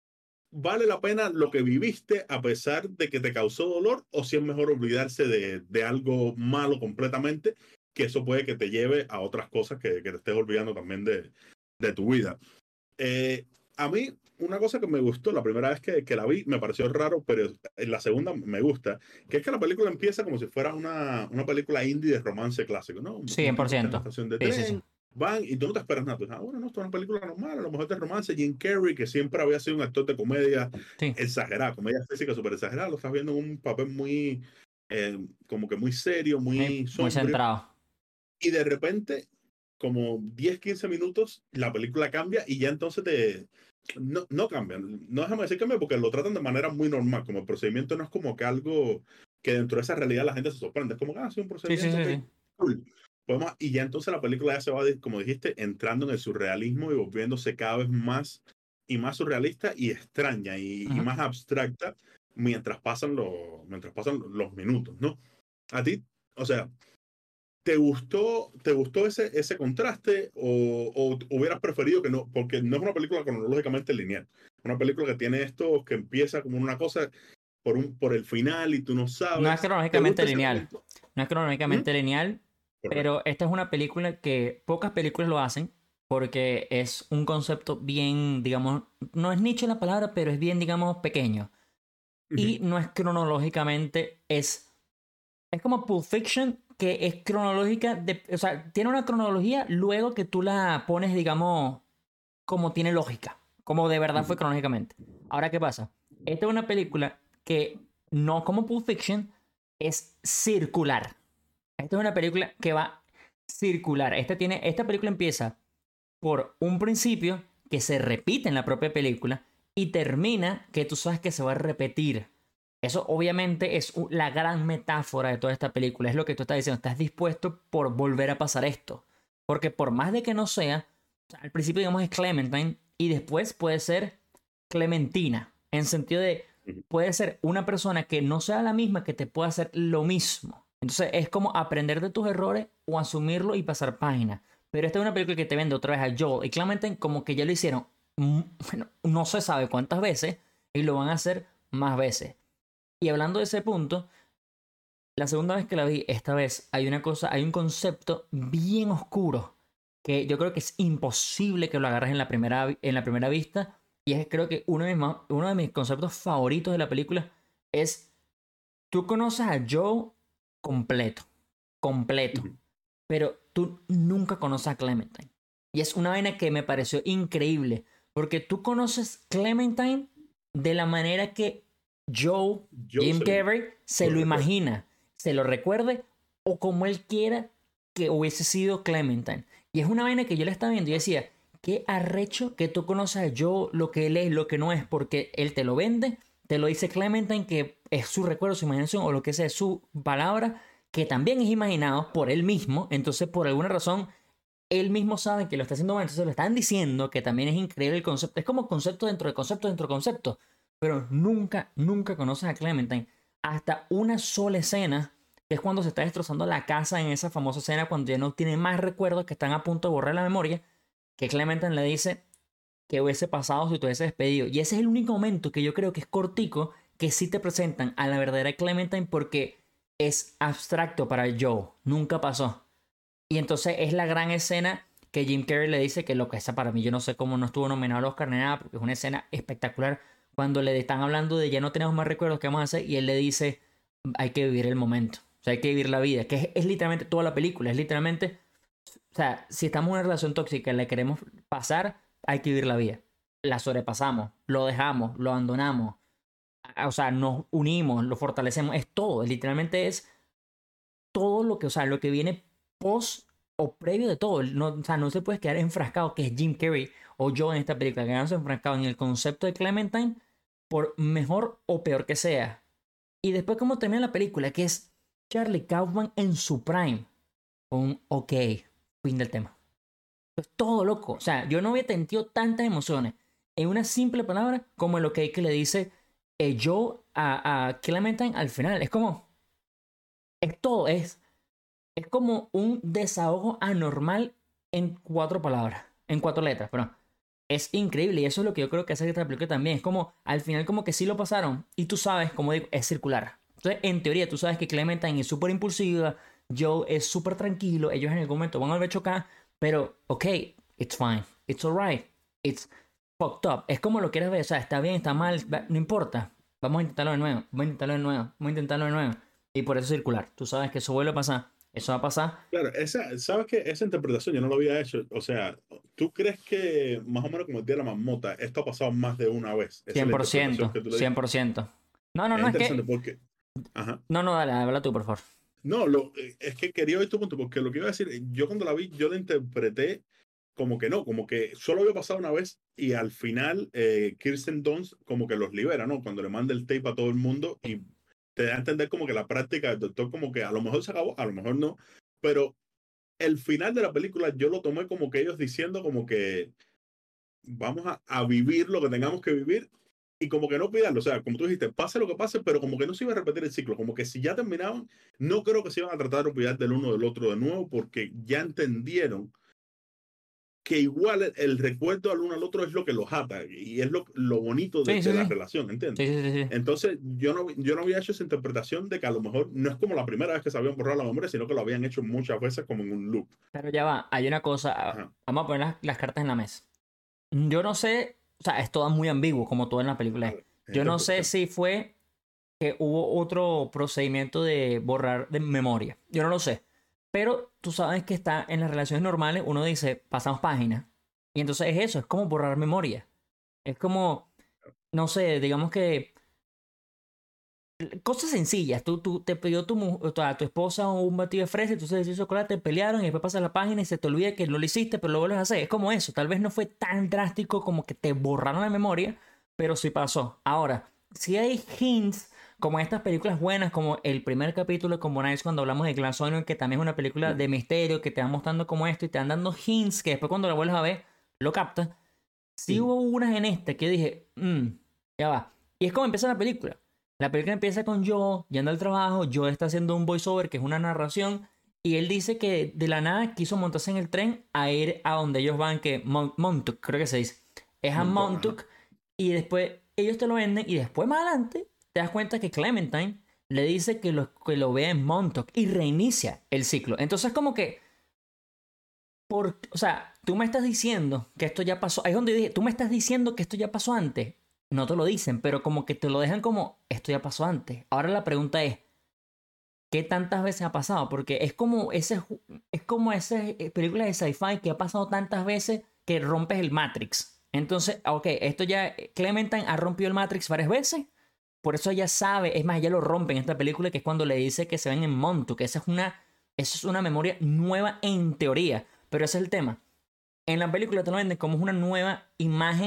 vale la pena lo que viviste a pesar de que te causó dolor o si es mejor olvidarse de, de algo malo completamente, que eso puede que te lleve a otras cosas que, que te estés olvidando también de, de tu vida. Eh, a mí, una cosa que me gustó la primera vez que, que la vi, me pareció raro, pero en la segunda me gusta, que es que la película empieza como si fuera una, una película indie de romance clásico, ¿no? Un, un cien por tipo está en la ciento. estación de Sí, sí, sí. tren, van y tú no te esperas nada. Tú dices, ah, bueno, no, esto es una película normal, a lo mejor de romance. Jim Carrey, que siempre había sido un actor de comedia Sí. exagerada, comedia física súper exagerada, lo estás viendo en un papel muy, eh, como que muy serio, Muy, muy muy sombrío. centrado. Y de repente, como diez quince minutos, la película cambia y ya entonces te... No, no cambian, no déjame decir cambia porque lo tratan de manera muy normal, como el procedimiento no es como que algo que dentro de esa realidad la gente se sorprende, es como que, ah, sí, un Sí, sí, procedimiento, sí, ok, sí. cool. Podemos, y ya entonces la película ya se va, como dijiste, entrando en el surrealismo y volviéndose cada vez más y más surrealista y extraña y, y Ujú. más abstracta mientras pasan, los mientras pasan los minutos, ¿no? A ti, o sea, ¿te gustó, te gustó ese, ese contraste o, o hubieras preferido que no? Porque no es una película cronológicamente lineal. Una película que tiene esto que empieza como una cosa por, un, por el final y tú no No es sabes. ¿Te cronológicamente gusta ese lineal. elemento? No es ¿Mm? cronológicamente lineal, Correcto. pero esta es una película que pocas películas lo hacen porque es un concepto bien, digamos, no es nicho la palabra, pero es bien, digamos, pequeño. Ujú. Y no es cronológicamente, es, es como Pulp Fiction, que es cronológica, de, o sea, tiene una cronología luego que tú la pones, digamos, como tiene lógica, como de verdad fue Ujú. cronológicamente. Ahora, ¿qué pasa? Esta es una película que, no como Pulp Fiction, es circular. Esta es una película que va circular. Esta, tiene, esta película empieza por un principio que se repite en la propia película y termina que tú sabes que se va a repetir. Eso obviamente es la gran metáfora de toda esta película. Es lo que tú estás diciendo. Estás dispuesto por volver a pasar esto. Porque por más de que no sea, o sea, al principio digamos es Clementine y después puede ser Clementina. En sentido de, Ujú. puede ser una persona que no sea la misma que te pueda hacer lo mismo. Entonces es como aprender de tus errores o asumirlo y pasar página. Pero esta es una película que te vende otra vez a Joel y Clementine como que ya lo hicieron, mm, bueno, no se sabe cuántas veces y lo van a hacer más veces. Y hablando de ese punto, la segunda vez que la vi, esta vez hay una cosa, hay un concepto bien oscuro que yo creo que es imposible que lo agarres en la primera, en la primera vista. Y es creo que uno de, mis, más- uno de mis conceptos favoritos de la película es, tú conoces a Joe completo, completo, Ujú. pero tú nunca conoces a Clementine. Y es una vaina que me pareció increíble, porque tú conoces Clementine de la manera que Joe, Yo Jim se lo, Carrey, se se lo lo recuerdo. imagina, se lo recuerde o como él quiera que hubiese sido Clementine. Y es una vaina que yo le estaba viendo y decía, qué arrecho que tú conoces a Joe, lo que él es, lo que no es, porque él te lo vende te lo dice Clementine, que es su recuerdo, su imaginación o lo que sea, es su palabra, que también es imaginado por él mismo. Entonces, por alguna razón, él mismo sabe que lo está haciendo mal. Entonces, lo están diciendo, que también es increíble el concepto. Es como concepto dentro de concepto dentro de concepto. Pero nunca, nunca conoces a Clementine. Hasta una sola escena, que es cuando se está destrozando la casa en esa famosa escena, cuando ya no tiene más recuerdos, que están a punto de borrar la memoria, que Clementine le dice que hubiese pasado si te hubiese despedido. Y ese es el único momento que yo creo que es cortico, que sí te presentan a la verdadera Clementine, porque es abstracto para Joe. Nunca pasó. Y entonces es la gran escena que Jim Carrey le dice que lo que es para mí, yo no sé cómo no estuvo nominado al Oscar ni nada, porque es una escena espectacular. Cuando le están hablando de ya no tenemos más recuerdos, ¿qué vamos a hacer? Y él le dice, hay que vivir el momento. O sea, hay que vivir la vida. Que es, es literalmente toda la película. Es literalmente, o sea, si estamos en una relación tóxica y la queremos pasar, hay que vivir la vida. La sobrepasamos, lo dejamos, lo abandonamos. O sea, nos unimos, lo fortalecemos. Es todo. Literalmente es todo lo que, o sea, lo que viene post o previo de todo. No, o sea, no se puede quedar enfrascado, que es Jim Carrey o yo en esta película, quedarnos enfrascados en el concepto de Clementine, por mejor o peor que sea. Y después como termina la película, que es Charlie Kaufman en su prime, con un ok, fin del tema. Es todo loco. O sea, yo no había sentido tantas emociones en una simple palabra como el ok que le dice eh, Joe a, a Clementine al final. Es como, es todo, es Es como un desahogo anormal en cuatro palabras, en cuatro letras, perdón. Es increíble y eso es lo que yo creo que hace esta película también. Es como, al final como que sí lo pasaron y tú sabes, como digo, es circular. Entonces, en teoría, tú sabes que Clementine es súper impulsiva, Joe es súper tranquilo, ellos en algún momento van a ver chocar, pero, ok, it's fine, it's alright, it's fucked up. Es como lo quieras ver, o sea, está bien, está mal, no importa. Vamos a intentarlo de nuevo, vamos a intentarlo de nuevo, vamos a intentarlo de nuevo. Y por eso es circular. Tú sabes que eso vuelve a pasar. Eso va a pasar. Claro, esa, ¿sabes qué? Esa interpretación yo no lo había hecho. O sea, ¿tú crees que más o menos como el día de la marmota, esto ha pasado más de una vez? Esa es cien la por interpretación ciento que tú le cien diste. por ciento No, no, Es no, es interesante que... porque, ajá. No, no, dale, habla tú, por favor. No, lo, eh, es que quería oír tu punto, porque lo que iba a decir, yo cuando la vi, yo la interpreté como que no, como que solo había pasado una vez y al final eh, Kirsten Dunst como que los libera, ¿no? Cuando le manda el tape a todo el mundo y te da a entender como que la práctica del doctor como que a lo mejor se acabó, a lo mejor no, pero el final de la película yo lo tomé como que ellos diciendo como que vamos a, a vivir lo que tengamos que vivir y como que no cuidarlo. O sea, como tú dijiste, pase lo que pase, pero como que no se iba a repetir el ciclo. Como que si ya terminaban, no creo que se iban a tratar de olvidar del uno del otro de nuevo porque ya entendieron que igual el, el recuerdo al uno al otro es lo que los ata y es lo, lo bonito de, Sí, sí, de la sí. relación, ¿entiendes? Sí, sí, sí, sí. Entonces, yo no, yo no había hecho esa interpretación de que a lo mejor no es como la primera vez que se habían borrado la memoria, sino que lo habían hecho muchas veces como en un loop. Pero ya va, hay una cosa. ah, Ajá. Vamos a poner las, las cartas en la mesa. Yo no sé, o sea, es todo muy ambiguo, como todo en la película es. Claro, es Yo no sé interpretación. si fue que hubo otro procedimiento de borrar de memoria. Yo no lo sé. Pero tú sabes que está en las relaciones normales, uno dice, pasamos página. Y entonces es eso, es como borrar memoria. Es como, no sé, digamos que cosas sencillas. Tú, tú te pidió tu, mu- o sea, tu esposa un batido de fresa, entonces le hizo chocolate, pelearon y después pasas la página y se te olvida que no lo hiciste, pero lo vuelves a hacer. Es como eso. Tal vez no fue tan drástico como que te borraron la memoria, pero sí pasó. Ahora, si hay hints, como en estas películas buenas, como el primer capítulo de Como Nice, cuando hablamos de Glass Onion, que también es una película de misterio, que te va mostrando como esto y te van dando hints que después cuando la vuelves a ver, lo captas. Sí Ujú. hubo unas en esta que dije, "Mm, ya va". Y es como empieza la película. La película empieza con Joe yendo al trabajo, Joe está haciendo un voiceover que es una narración y él dice que de la nada quiso montarse en el tren a ir a donde ellos van, que Mon- Montauk, creo que se dice. Es a Montón, ajá. Montauk y después ellos te lo venden y después más adelante te das cuenta que Clementine le dice que lo, que lo vea en Montauk y reinicia el ciclo. Entonces como que por, o sea, tú me estás diciendo que esto ya pasó. Ahí es donde dije, tú me estás diciendo que esto ya pasó antes. No te lo dicen, pero como que te lo dejan como, esto ya pasó antes. Ahora la pregunta es, ¿qué tantas veces ha pasado? Porque es como ese, ju- es como esa eh, película de sci-fi que ha pasado tantas veces que rompes el Matrix. Entonces, ok, esto ya, Clementine ha rompido el Matrix varias veces. Por eso ella sabe, es más, ella lo rompe en esta película, que es cuando le dice que se ven en Montauk, que esa es una, eso es una memoria nueva en teoría. Pero ese es el tema. En la película te lo venden como una nueva imagen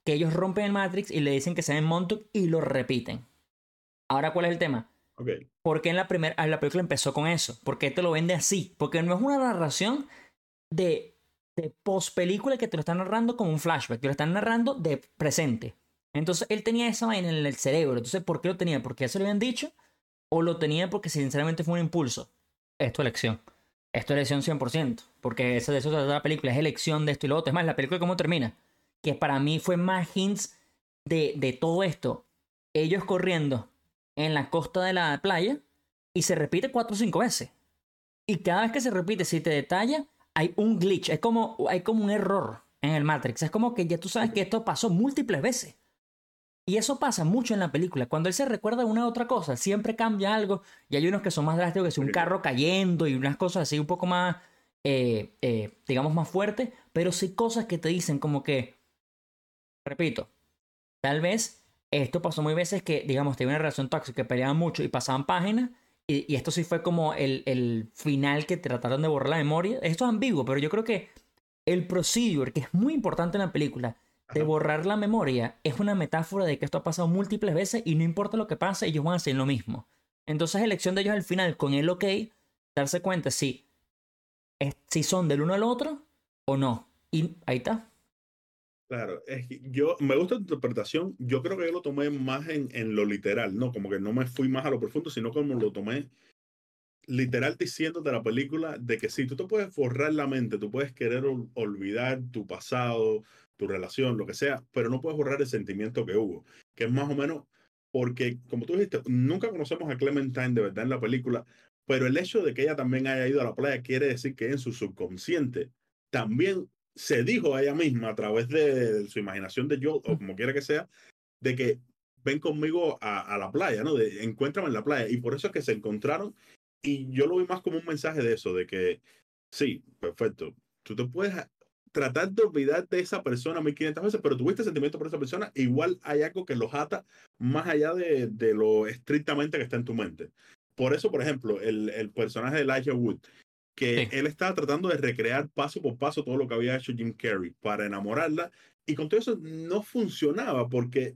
que ellos rompen el Matrix y le dicen que se ven Montauk y lo repiten. Ahora, ¿cuál es el tema? Ok. ¿Por qué en la primera la película empezó con eso? ¿Por qué te lo vende así? Porque no es una narración de, de post película que te lo están narrando como un flashback, te lo están narrando de presente. Entonces él tenía esa vaina en el cerebro. Entonces, ¿por qué lo tenía? ¿Porque ya se lo habían dicho? ¿O lo tenía porque sinceramente fue un impulso? Esto es elección. Esto es elección cien por ciento. Porque eso de eso se trata la película. Es elección de esto y lo otro. Es más, la película cómo termina. Que para mí fue más hints de, de todo esto. Ellos corriendo en la costa de la playa y se repite cuatro o cinco veces. Y cada vez que se repite, si te detalla, hay un glitch. Es como, hay como un error en el Matrix. Es como que ya tú sabes que esto pasó múltiples veces. Y eso pasa mucho en la película. Cuando él se recuerda de una u otra cosa, siempre cambia algo. Y hay unos que son más drásticos, que es un carro cayendo y unas cosas así un poco más, eh, eh, digamos, más fuertes. Pero sí cosas que te dicen como que, repito, tal vez esto pasó muy veces que, digamos, tenía una relación tóxica, que peleaban mucho y pasaban páginas. Y, y esto sí fue como el, el final que trataron de borrar la memoria. Esto es ambiguo, pero yo creo que el procedure, que es muy importante en la película, de Ajá. borrar la memoria, es una metáfora de que esto ha pasado múltiples veces y no importa lo que pase, ellos van a hacer lo mismo. Entonces, elección de ellos al final, con el ok, darse cuenta si, es- si son del uno al otro o no. Y ahí está. Claro, es que yo me gusta tu interpretación. Yo creo que yo lo tomé más en, en lo literal, ¿no? Como que no me fui más a lo profundo, sino como lo tomé literal diciéndote la película de que sí, tú te puedes borrar la mente, tú puedes querer ol- olvidar tu pasado, tu relación, lo que sea, pero no puedes borrar el sentimiento que hubo, que es más o menos porque, como tú dijiste, nunca conocemos a Clementine de verdad en la película, pero el hecho de que ella también haya ido a la playa quiere decir que en su subconsciente también se dijo a ella misma a través de su imaginación de yo, o como quiera que sea, de que ven conmigo a, a la playa, ¿no? De encuéntrame en la playa. Y por eso es que se encontraron. Y yo lo vi más como un mensaje de eso, de que sí, perfecto. Tú te puedes a- tratar de olvidar de esa persona mil quinientas veces, pero tuviste sentimiento por esa persona. Igual hay algo que los ata más allá de, de lo estrictamente que está en tu mente. Por eso, por ejemplo, el, el personaje de Elijah Wood, que Sí. él estaba tratando de recrear paso por paso todo lo que había hecho Jim Carrey para enamorarla, y con todo eso no funcionaba porque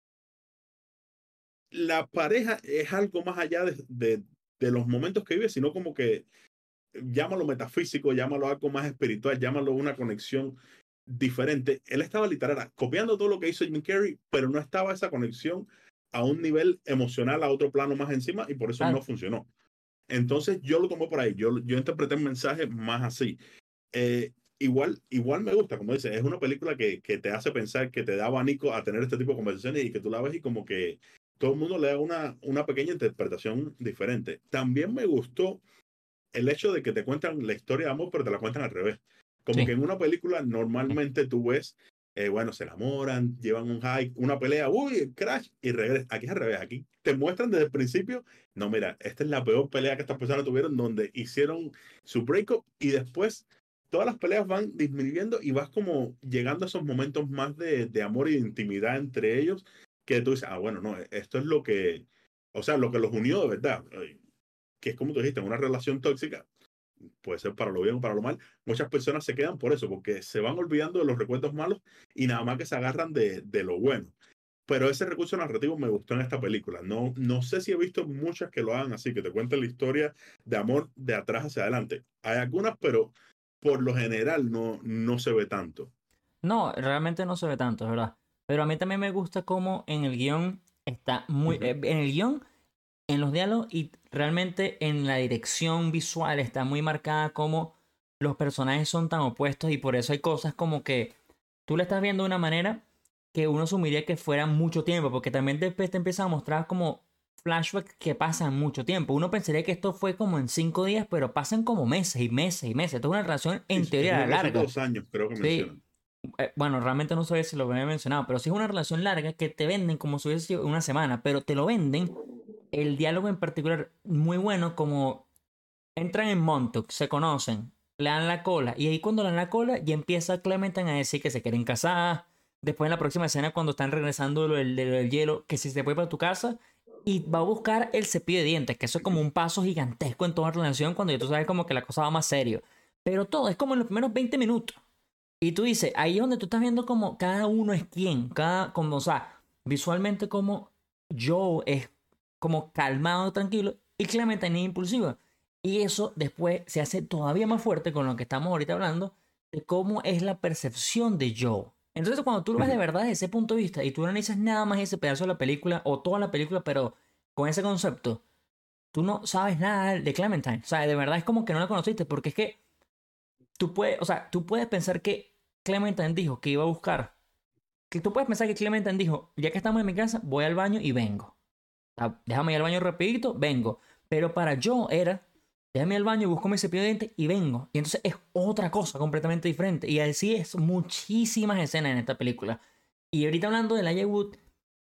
la pareja es algo más allá de, de, de los momentos que vive, sino como que llámalo metafísico, llámalo algo más espiritual, llámalo una conexión diferente. Él estaba literal copiando todo lo que hizo Jim Carrey, pero no estaba esa conexión a un nivel emocional, a otro plano más encima, y por eso no Claro. funcionó. Entonces yo lo tomo por ahí, yo, yo interpreté el mensaje más así. Eh, igual, igual me gusta, como dices, es una película que, que te hace pensar, que te da abanico a tener este tipo de conversaciones y que tú la ves y como que todo el mundo le da una, una pequeña interpretación diferente. También me gustó el hecho de que te cuentan la historia de amor, pero te la cuentan al revés. Como que Sí. en una película normalmente tú ves, eh, bueno, se enamoran, llevan un hike, una pelea, uy, crash, y regresa. Aquí es al revés, aquí te muestran desde el principio, no, mira, esta es la peor pelea que estas personas tuvieron, donde hicieron su breakup y después todas las peleas van disminuyendo y vas como llegando a esos momentos más de, de amor y de intimidad entre ellos, que tú dices, ah, bueno, no, esto es lo que, o sea, lo que los unió de verdad, que es como tú dijiste, en una relación tóxica, puede ser para lo bien o para lo mal, muchas personas se quedan por eso, porque se van olvidando de los recuerdos malos y nada más que se agarran de, de lo bueno. Pero ese recurso narrativo me gustó en esta película. No, no sé si he visto muchas que lo hagan así, que te cuenten la historia de amor de atrás hacia adelante. Hay algunas, pero por lo general no, no se ve tanto. No, realmente no se ve tanto, es verdad. Pero a mí también me gusta cómo en el guión está muy... Ujú. eh, en el guión, en los diálogos y realmente en la dirección visual está muy marcada como los personajes son tan opuestos y por eso hay cosas como que tú le estás viendo de una manera que uno asumiría que fuera mucho tiempo, porque también después te empieza a mostrar como flashbacks que pasan mucho tiempo. Uno pensaría que esto fue como en cinco días, pero pasan como meses y meses y meses. Esto es una relación Sí, en es una teoría relación de larga. dos años, creo que Sí, mencionan. eh, bueno, realmente no sé si lo había mencionado, pero sí es una relación larga que te venden como si hubiese sido una semana, pero te lo venden el diálogo en particular muy bueno, como entran en Montauk, se conocen, le dan la cola, y ahí cuando le dan la cola ya empieza Clementine a decir que se quieren casar. Después en la próxima escena cuando están regresando lo del, lo del hielo, que si se puede para tu casa y va a buscar el cepillo de dientes, que eso es como un paso gigantesco en toda relación cuando ya tú sabes como que la cosa va más serio. Pero todo es como en los primeros veinte minutos. Y tú dices, ahí es donde tú estás viendo como cada uno es quién, cada, como, o sea, visualmente como Joe es como calmado, tranquilo, y Clementine es impulsiva. Y eso después se hace todavía más fuerte con lo que estamos ahorita hablando de cómo es la percepción de Joe. Entonces, cuando tú lo ves de Ujú. verdad desde ese punto de vista y tú no analizas nada más ese pedazo de la película o toda la película, pero con ese concepto, tú no sabes nada de Clementine. O sea, de verdad es como que no la conociste, porque es que tú puedes, o sea, tú puedes pensar que Clementine dijo que iba a buscar, que tú puedes pensar que Clementine dijo, ya que estamos en mi casa, voy al baño y vengo. O sea, déjame ir al baño rapidito, vengo. Pero para yo era, déjame ir al baño, busco mi cepillo de dientes y vengo. Y entonces es otra cosa completamente diferente. Y así es muchísimas escenas en esta película. Y ahorita hablando de Elijah Wood,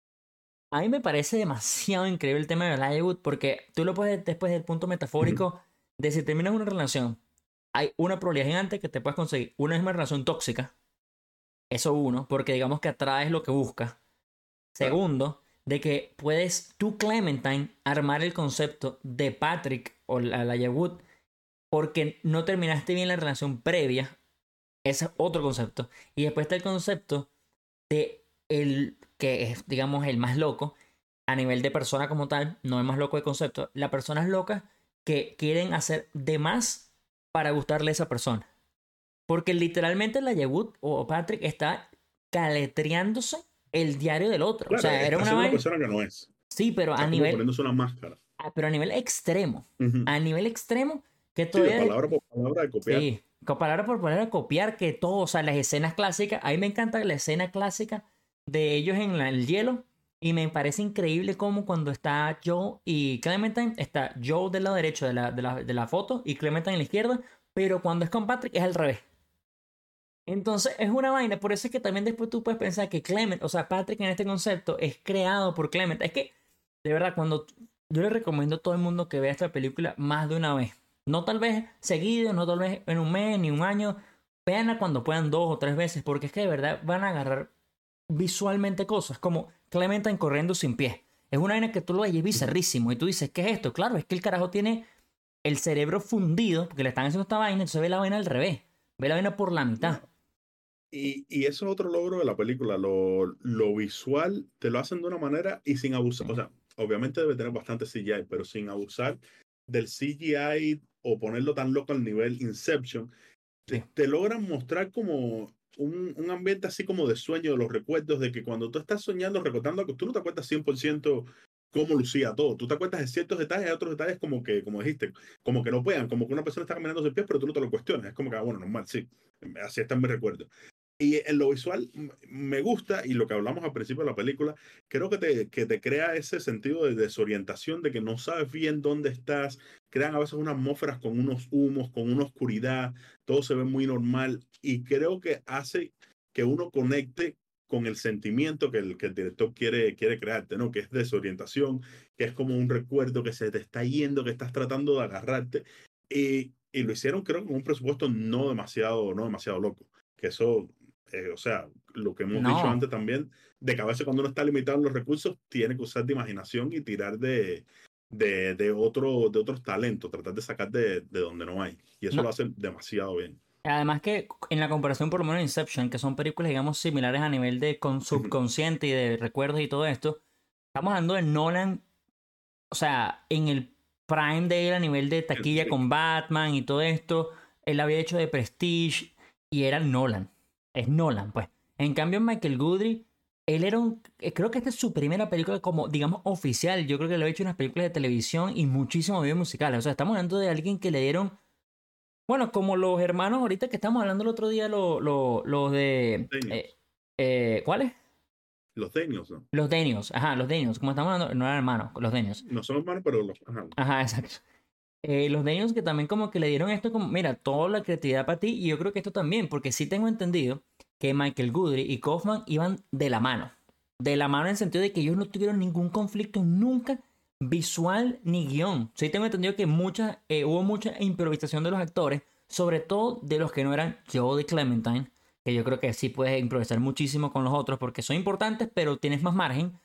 a mí me parece demasiado increíble el tema de Elijah Wood porque tú lo puedes después del punto Ujú. metafórico de si terminas una relación, hay una probabilidad gigante que te puedes conseguir una misma relación tóxica. Eso uno, porque digamos que atraes lo que buscas. Claro. Segundo, de que puedes tú, Clementine, armar el concepto de Patrick o la, la Wood porque no terminaste bien la relación previa. Ese es otro concepto. Y después está el concepto de el que es, digamos, el más loco a nivel de persona como tal, no es más loco de concepto. Las personas locas que quieren hacer de más para gustarle a esa persona. Porque literalmente la Yewood o Patrick está caletreándose el diario del otro. O Claro, sea, era está una siendo una vaina. persona que no es. Sí, pero a Está como nivel, poniéndose una máscara. ah, pero a nivel extremo. Ujú. A nivel extremo que Sí, de todavía. palabra por palabra, de copiar. Sí, con palabra por palabra copiar que todo, o sea, las escenas clásicas. A mí me encanta la escena clásica de ellos en la- el hielo. Y me parece increíble cómo cuando está Joe y Clementine, está Joe del lado derecho de la, de la, de la foto y Clementine en la izquierda. Pero cuando es con Patrick es al revés. Entonces es una vaina, por eso es que también después tú puedes pensar que Clement, o sea, Patrick en este concepto es creado por Clement. Es que, de verdad, cuando yo le recomiendo a todo el mundo que vea esta película más de una vez. No tal vez seguido, no tal vez en un mes ni un año. Véanla cuando puedan dos o tres veces, porque es que de verdad van a agarrar visualmente cosas, como Clementine corriendo sin pies. Es una vaina que tú lo ves y es Ujú. bizarrísimo. Y tú dices, ¿qué es esto? Claro, es que el carajo tiene el cerebro fundido, porque le están haciendo esta vaina, entonces ve la vaina al revés. Ve la vaina por la mitad. No. Y, y eso es otro logro de la película. Lo, lo visual te lo hacen de una manera y sin abusar. O sea, obviamente debe tener bastante C G I, pero sin abusar del C G I o ponerlo tan loco al nivel Inception. Te, Sí. te logran mostrar como un, un ambiente así como de sueño, de los recuerdos, de que cuando tú estás soñando, recordando que tú no te acuerdas cien por ciento cómo lucía todo. Tú te acuerdas de ciertos detalles, de otros detalles como que, como dijiste, como que no puedan, como que una persona está caminando sin pies, pero tú no te lo cuestionas. Es como que, ah, bueno, normal, sí. Así está en mi recuerdo. Y en lo visual m- me gusta, y lo que hablamos al principio de la película, creo que te, que te crea ese sentido de desorientación, de que no sabes bien dónde estás. Crean a veces unas atmósferas con unos humos, con una oscuridad, todo se ve muy normal, y creo que hace que uno conecte con el sentimiento que el, que el director quiere, quiere crearte, ¿no? Que es desorientación, que es como un recuerdo que se te está yendo, que estás tratando de agarrarte. Y, y lo hicieron, creo, con un presupuesto no demasiado, no demasiado loco. Que eso, eh, o sea, lo que hemos dicho No, antes también, de que a veces cuando uno está limitado en los recursos, tiene que usar de imaginación y tirar de, de, de, otro, de otros talentos, tratar de sacar de, de donde no hay. Y eso lo no. hacen demasiado bien. Además que en la comparación por lo menos de Inception, que son películas digamos similares a nivel de con Ujú. subconsciente y de recuerdos y todo esto, estamos hablando de Nolan, o sea, en el prime de él a nivel de El taquilla pick. con Batman y todo esto, él había hecho de Prestige y era Nolan, es Nolan pues. En cambio Michael Goodry, él era un, eh, creo que esta es su primera película como digamos oficial, yo creo que le había hecho unas películas de televisión y muchísimos videos musicales, o sea, estamos hablando de alguien que le dieron bueno, como los hermanos ahorita que estamos hablando el otro día, los lo, lo de... Eh, Daniels. eh, ¿cuáles? Los Daniels, ¿no? Los Daniels, ajá, los Daniels, como estamos hablando, no eran hermanos, los Daniels. No son hermanos, pero los... Ajá. Ajá, exacto. Eh, los Daniels que también como que le dieron esto como, mira, toda la creatividad para ti y yo creo que esto también, porque sí tengo entendido que Michael Goodry y Kaufman iban de la mano. De la mano en el sentido de que ellos no tuvieron ningún conflicto nunca visual ni guión. Sí tengo entendido que mucha, eh, hubo mucha improvisación de los actores, sobre todo de los que no eran Joe de Clementine, que yo creo que sí puedes improvisar muchísimo con los otros porque son importantes, pero tienes más margen.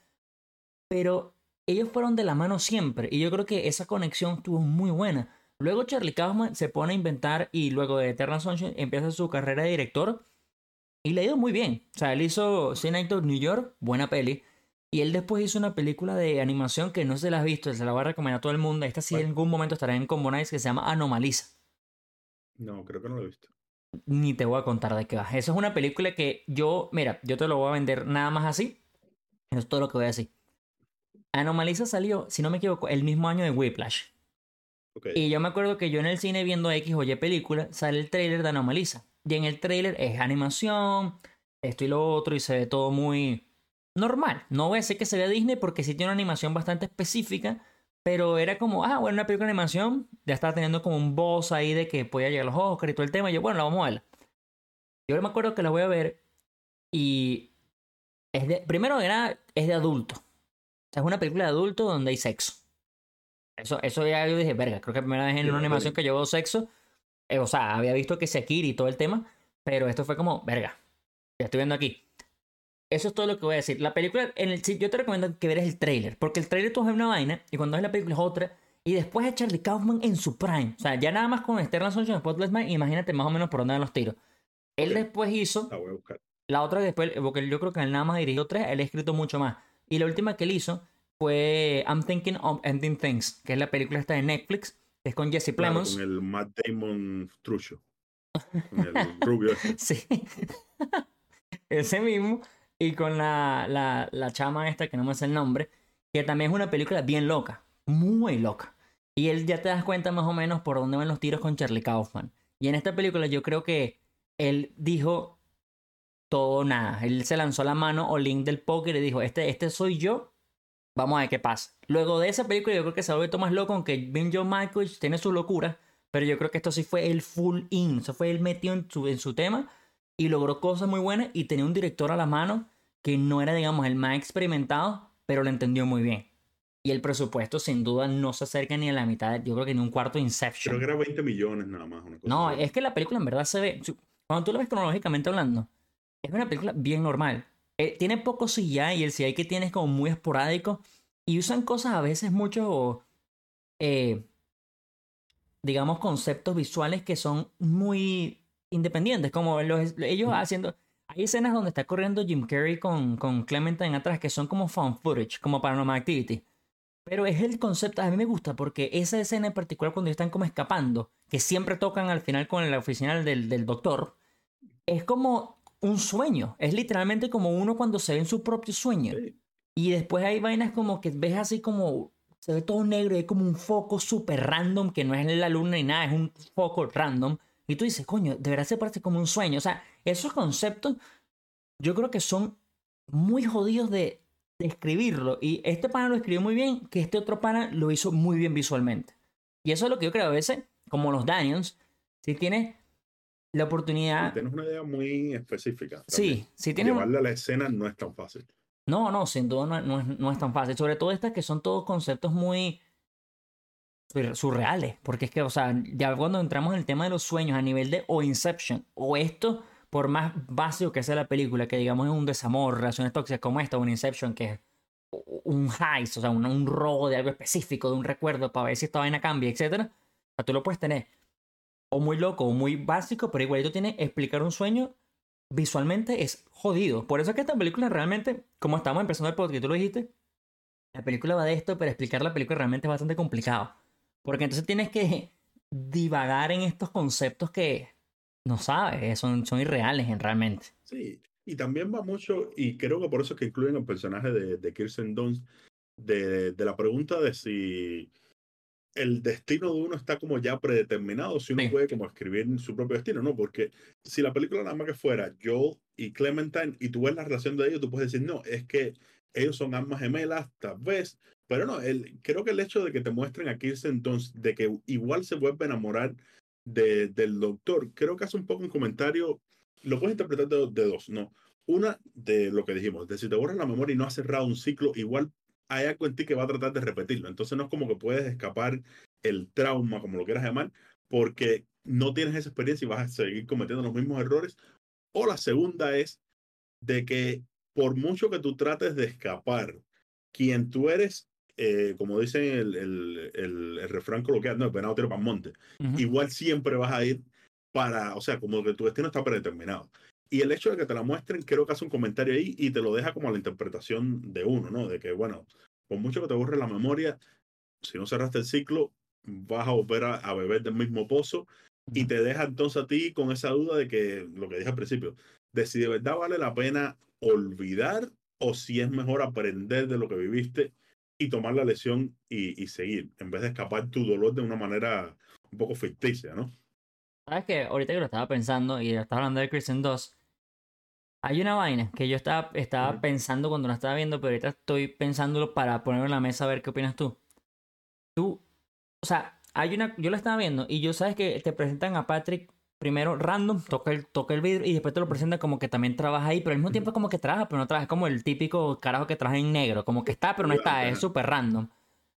Pero ellos fueron de la mano siempre y yo creo que esa conexión estuvo muy buena. Luego Charlie Kaufman se pone a inventar y luego de Eternal Sunshine empieza su carrera de director Y le ha ido muy bien. O sea, él hizo Night of New York, buena peli. Y él después hizo una película de animación que no se la has visto, se la voy a recomendar a todo el mundo. Esta sí en ¿Cuál? algún momento estará en Combo Nights, que se llama Anomaliza. No, creo que no lo he visto. Ni te voy a contar de qué va. Esa es una película que yo, mira, yo te lo voy a vender nada más así. Eso es todo lo que voy a decir. Anomaliza salió, si no me equivoco, el mismo año de Whiplash. Ok. Y yo me acuerdo que yo en el cine viendo X o Y película, sale el tráiler de Anomaliza. Y en el tráiler es animación, esto y lo otro, y se ve todo muy normal. No voy a decir que se vea Disney porque sí tiene una animación bastante específica, pero era como, ah, bueno, una película de animación, ya estaba teniendo como un boss ahí de que podía llegar a los Oscars y todo el tema. Y yo, bueno, la vamos a ver. Yo me acuerdo que la voy a ver y es de, primero era, es de adulto. O sea, es una película de adulto donde hay sexo. Eso, eso ya yo dije, verga, creo que es la primera vez en Sí, una no es de animación que niño. yo veo sexo. Eh, o sea, había visto que Sekiro y todo el tema, pero esto fue como, verga, ya estoy viendo aquí. Eso es todo lo que voy a decir. La película, en el, sí, yo te recomiendo que veas el tráiler, porque el tráiler tú ves una vaina y cuando ves la película es otra. Y después es Charlie Kaufman en su prime. O sea, ya nada más con Sterling Sunshine Spotless Mind, imagínate más o menos por dónde van los tiros. Ok, Él después hizo la voy a buscar. la otra después, porque yo creo que él nada más dirigió tres, él ha escrito mucho más. Y la última que él hizo fue I'm Thinking of Ending Things, que es la película esta de Netflix, que es con Jesse Claro, con Plemons. el Matt Damon trucho, con el rubio este. Sí, ese mismo. Y con la, la, la chama esta, que no me sé el nombre, que también es una película bien loca, muy loca. Y él ya te das cuenta más o menos por dónde van los tiros con Charlie Kaufman. Y en esta película yo creo que él dijo todo o nada. Él se lanzó la mano o link del póker y dijo, este, este soy yo, vamos a ver qué pasa. Luego de esa película yo creo que se vuelve más loco, aunque Ben John Malkovich tiene su locura, pero yo creo que esto sí fue el full in, eso fue él metido en su, en su tema y logró cosas muy buenas y tenía un director a la mano que no era, digamos, el más experimentado, pero lo entendió muy bien. Y el presupuesto sin duda no se acerca ni a la mitad, yo creo que ni un cuarto de Creo que Inception. era veinte millones nada más, una cosa No, así. es que la película en verdad se ve, cuando tú la ves cronológicamente hablando, es una película bien normal. Eh, tiene poco C G I y el C G I que tiene es como muy esporádico y usan cosas a veces mucho, eh, digamos, conceptos visuales que son muy independientes, como los, ellos Ujú. haciendo... Hay escenas donde está corriendo Jim Carrey con, con Clementine atrás que son como found footage, como Paranormal Activity. Pero es el concepto, a mí me gusta porque esa escena en particular cuando están como escapando, que siempre tocan al final con la oficina del, del doctor, es como un sueño. Es literalmente como uno cuando se ve en su propio sueño. Sí, Y después hay vainas como que ves así como. Se ve todo negro y hay como un foco súper random que no es la luna ni nada, es un foco random. Y tú dices, coño, de verdad se parece como un sueño. O sea, esos conceptos yo creo que son muy jodidos de, de escribirlo. Y este pana lo escribió muy bien, que este otro pana lo hizo muy bien visualmente. Y eso es lo que yo creo a veces, como los Daniels, si tienes la sí, oportunidad. tienes una idea muy específica también. Sí, si tienes un... Llevarla a la escena no es tan fácil. No, no, sin duda no, no es, no es tan fácil. Sobre todo estas que son todos conceptos muy sur- surreales. Porque es que, o sea, ya cuando entramos en el tema de los sueños a nivel de o Inception o esto, por más básico que sea la película, que digamos es un desamor, relaciones tóxicas como esta, o un Inception, que es un heist, o sea, un, un robo de algo específico, de un recuerdo para ver si esta vaina cambia, etcétera. O sea, tú lo puedes tener o muy loco o muy básico, pero igualito tiene explicar un sueño visualmente es jodido. Por eso es que esta película realmente, como estamos empezando el podcast, tú lo dijiste, la película va de esto, pero explicar la película realmente es bastante complicado. Porque entonces tienes que divagar en estos conceptos que no sabes, son, son irreales en realmente. Sí, y también va mucho, y creo que por eso es que incluyen el personaje de, de Kirsten Dunst, de, de la pregunta de si el destino de uno está como ya predeterminado, si uno Sí. puede como escribir su propio destino, ¿no? Porque si la película nada más que fuera Joel y Clementine y tú ves la relación de ellos, tú puedes decir, no, es que ellos son almas gemelas, tal vez, pero no, el, creo que el hecho de que te muestren a Kirsten Dunst, de que igual se vuelve a enamorar de, del doctor, creo que hace un poco un comentario, lo puedes interpretar de, de dos, ¿no? Una, de lo que dijimos, de si te borras la memoria y no has cerrado un ciclo, igual hay algo en ti que va a tratar de repetirlo. Entonces no es como que puedes escapar el trauma, como lo quieras llamar, porque no tienes esa experiencia y vas a seguir cometiendo los mismos errores. O la segunda es de que por mucho que tú trates de escapar, quien tú eres, eh, como dicen el, el, el, el refrán coloquial, no, el venado tira para el monte, Ujú. igual siempre vas a ir para, o sea, como que tu destino está predeterminado. Y el hecho de que te la muestren, creo que hace un comentario ahí y te lo deja como a la interpretación de uno, ¿no? De que, bueno, por mucho que te borre la memoria, si no cerraste el ciclo, vas a volver a, a beber del mismo pozo y No. te deja entonces a ti con esa duda de que, lo que dije al principio, de si de verdad vale la pena olvidar o si es mejor aprender de lo que viviste y tomar la lección y, y seguir, en vez de escapar tu dolor de una manera un poco ficticia, ¿no? ¿Sabes qué? Ahorita que lo estaba pensando y estaba hablando de Kristen dos, hay una vaina que yo estaba, estaba Ujú. pensando cuando la estaba viendo, pero ahorita estoy pensándolo para ponerlo en la mesa a ver qué opinas tú. Tú, o sea, hay una, yo la estaba viendo y yo sabes que te presentan a Patrick primero random, toca el, toca el vidrio y después te lo Ujú. presentan como que también trabaja ahí, pero al mismo tiempo Ujú. es como que trabaja, pero no trabaja, es como el típico carajo que trabaja en negro, como que está, pero no está, Ayudante, es ajá. súper random.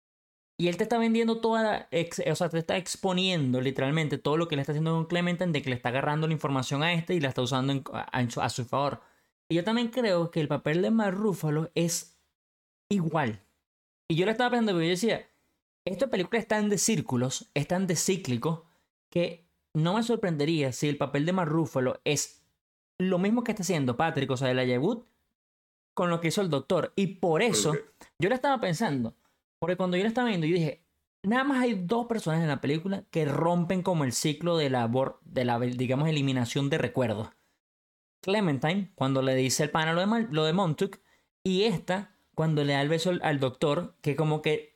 Y él te está vendiendo toda la, ex- o sea, te está exponiendo literalmente todo lo que le está haciendo con Clementine, de que le está agarrando la información a este y la está usando en- a, a su a su favor. Y yo también creo que el papel de Mark Ruffalo es igual. Y yo le estaba pensando, pero yo decía, esta película es tan de círculos, es tan de cíclico, que no me sorprendería si el papel de Mark Ruffalo es lo mismo que está haciendo Patrick, o sea, el Wood, con lo que hizo el doctor. Y por Con lo eso, que, yo le estaba pensando, porque cuando yo la estaba viendo, yo dije, nada más hay dos personajes en la película que rompen como el ciclo de la, de la digamos, eliminación de recuerdos. Clementine, cuando le dice el pana lo de, lo de Montauk, y esta, cuando le da el beso al, al doctor, que como que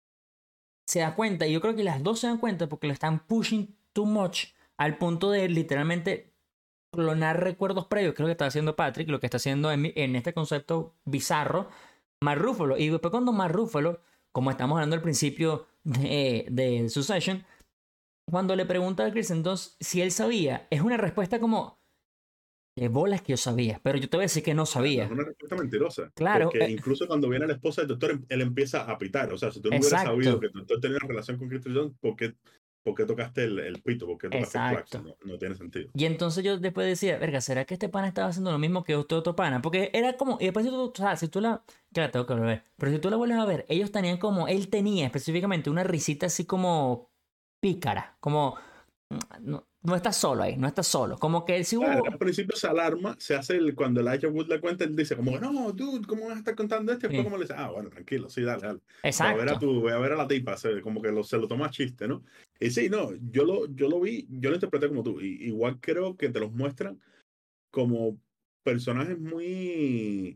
se da cuenta, y yo creo que las dos se dan cuenta porque lo están pushing too much al punto de literalmente clonar recuerdos previos, creo que está haciendo Patrick, lo que está haciendo en, en este concepto bizarro, Mark Ruffalo. Y después cuando Mark Ruffalo, como estamos hablando al principio de, de Succession, cuando le pregunta a Kristen Dunst si él sabía, es una respuesta como, de bolas que yo sabía, pero yo te voy a decir que no claro, es sabía. una respuesta mentirosa, Claro, porque eh, incluso cuando viene la esposa del doctor, em- él empieza a pitar. O sea, si tú no hubieras sabido exacto, que el doctor tenía una relación con Kristen Jones, ¿por qué, por qué tocaste el, el pito? ¿Por qué tocaste el claxon? exacto. No, no tiene sentido. Y entonces yo después decía, verga, ¿será que este pana estaba haciendo lo mismo que este otro pana? Porque era como, y después si tú, o sea, si tú la, claro, tengo que ver, pero si tú la vuelves a ver, ellos tenían como, él tenía específicamente una risita así como pícara, como, mm, no, no estás solo ahí, no estás solo, como que él sí Claro, al hubo, principio se alarma, se hace el, cuando el Elijah Wood le cuenta, él dice como, no, dude, ¿cómo vas a estar contando esto? Y después sí, como le dice, ah, bueno, tranquilo, sí, dale, dale. Ve a ver a exacto, tu, ve a ver a la tipa, se- como que lo, se lo toma a chiste, ¿no? Y sí, no, yo lo, yo lo vi, yo lo interpreté como tú. Y, igual creo que te los muestran como personajes muy,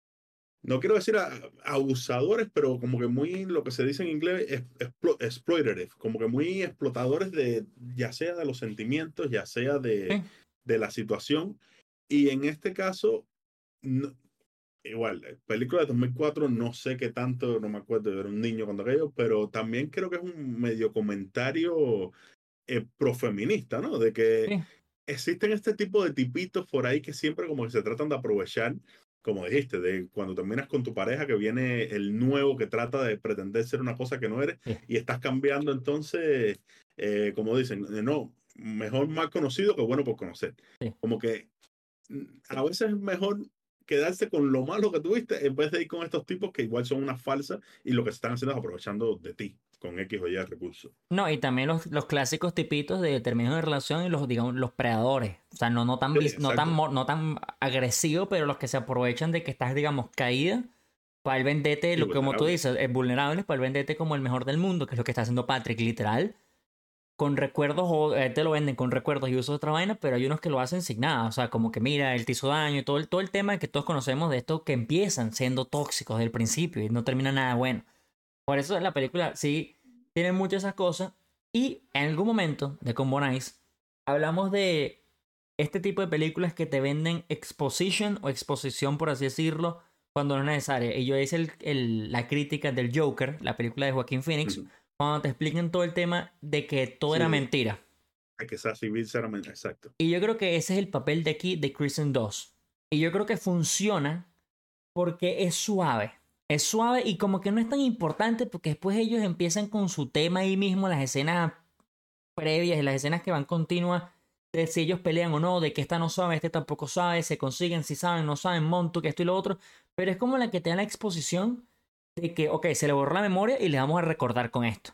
no quiero decir a- abusadores, pero como que muy, lo que se dice en inglés, es, explo- exploitative, como que muy explotadores de, ya sea de los sentimientos, ya sea de, sí, de la situación. Y en este caso, no- igual, eh, película de dos mil cuatro no sé qué tanto, no me acuerdo, yo era un niño cuando aquello, pero también creo que es un medio comentario eh, profeminista, ¿no? De que sí, existen este tipo de tipitos por ahí que siempre como que se tratan de aprovechar, como dijiste, de cuando terminas con tu pareja que viene el nuevo que trata de pretender ser una cosa que no eres sí, y estás cambiando entonces, eh, como dicen, eh, no, mejor mal conocido que bueno por conocer. sí. Como que mm, a veces es mejor quedarse con lo malo que tuviste en vez de ir con estos tipos que igual son una falsa y lo que están haciendo es aprovechando de ti con X o Y recursos. No, y también los, los clásicos tipitos de términos de relación y los, digamos, los predadores. O sea, no, no tan, Sí, vis- no tan, exacto. mo- no tan agresivos, pero los que se aprovechan de que estás, digamos, caída para el vendete, Y lo que como tú vulnerable. dices, es vulnerable, para el vendete como el mejor del mundo, que es lo que está haciendo Patrick, literal. Con recuerdos, o eh, te lo venden con recuerdos y uso de otra vaina, pero hay unos que lo hacen sin nada. O sea, como que mira, él te hizo daño y todo el, todo el tema que todos conocemos de estos que empiezan siendo tóxicos desde el principio y no termina nada bueno. Por eso la película sí tiene muchas esas cosas. Y en algún momento de Combo Nice hablamos de este tipo de películas que te venden exposition o exposición, por así decirlo, cuando no es necesaria. Y yo hice el- el- la crítica del Joker, la película de Joaquín Phoenix, Ujú. cuando te explican todo el tema de que todo Sí, era de, mentira. de que sea civil, seriamente, exacto. Y yo creo que ese es el papel de aquí de Kristen dos. Y yo creo que funciona porque es suave. Es suave y como que no es tan importante porque después ellos empiezan con su tema ahí mismo, las escenas previas y las escenas que van continuas de si ellos pelean o no, de que esta no sabe, este tampoco sabe, se consiguen, si saben, no saben, monto, que esto y lo otro. Pero es como la que te da la exposición de que, ok, se le borró la memoria y le vamos a recordar con esto.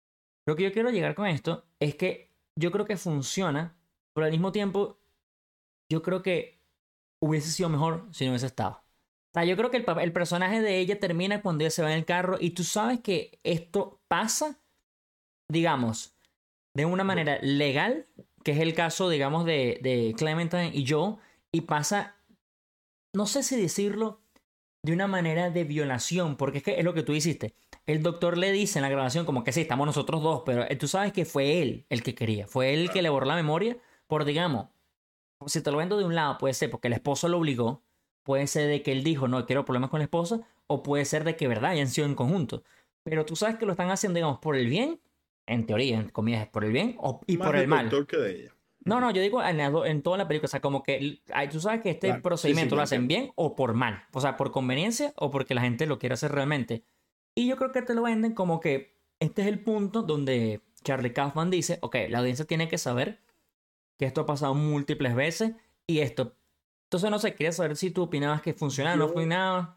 Lo que yo quiero llegar con esto es que yo creo que funciona, pero al mismo tiempo yo creo que hubiese sido mejor si no hubiese estado. O sea, yo creo que el, el personaje de ella termina cuando ella se va en el carro y tú sabes que esto pasa, digamos, de una manera legal, que es el caso, digamos, de, de Clementine y Joe, y pasa, no sé si decirlo, de una manera de violación, porque es que es lo que tú hiciste. El doctor le dice en la grabación como que sí, estamos nosotros dos, pero tú sabes que fue él el que quería, fue él el que le borró la memoria por, digamos, si te lo vendo de un lado, puede ser porque el esposo lo obligó, puede ser de que él dijo, no quiero problemas con la esposa, o puede ser de que, verdad, hayan sido en conjunto. Pero tú sabes que lo están haciendo, digamos, por el bien, en teoría, en comillas, por el bien o, y Más por del el mal. doctor que de ella. No, no, yo digo en, la- en toda la película, o sea, como que ay, tú sabes que este Claro, sí, sí, procedimiento te lo hacen entiendo. bien o por mal, o sea, por conveniencia o porque la gente lo quiere hacer realmente. Y yo creo que te lo venden como que este es el punto donde Charlie Kaufman dice, ok, la audiencia tiene que saber que esto ha pasado múltiples veces y esto. Entonces, no sé, quería saber si tú opinabas que funcionaba o no Yo, funcionaba.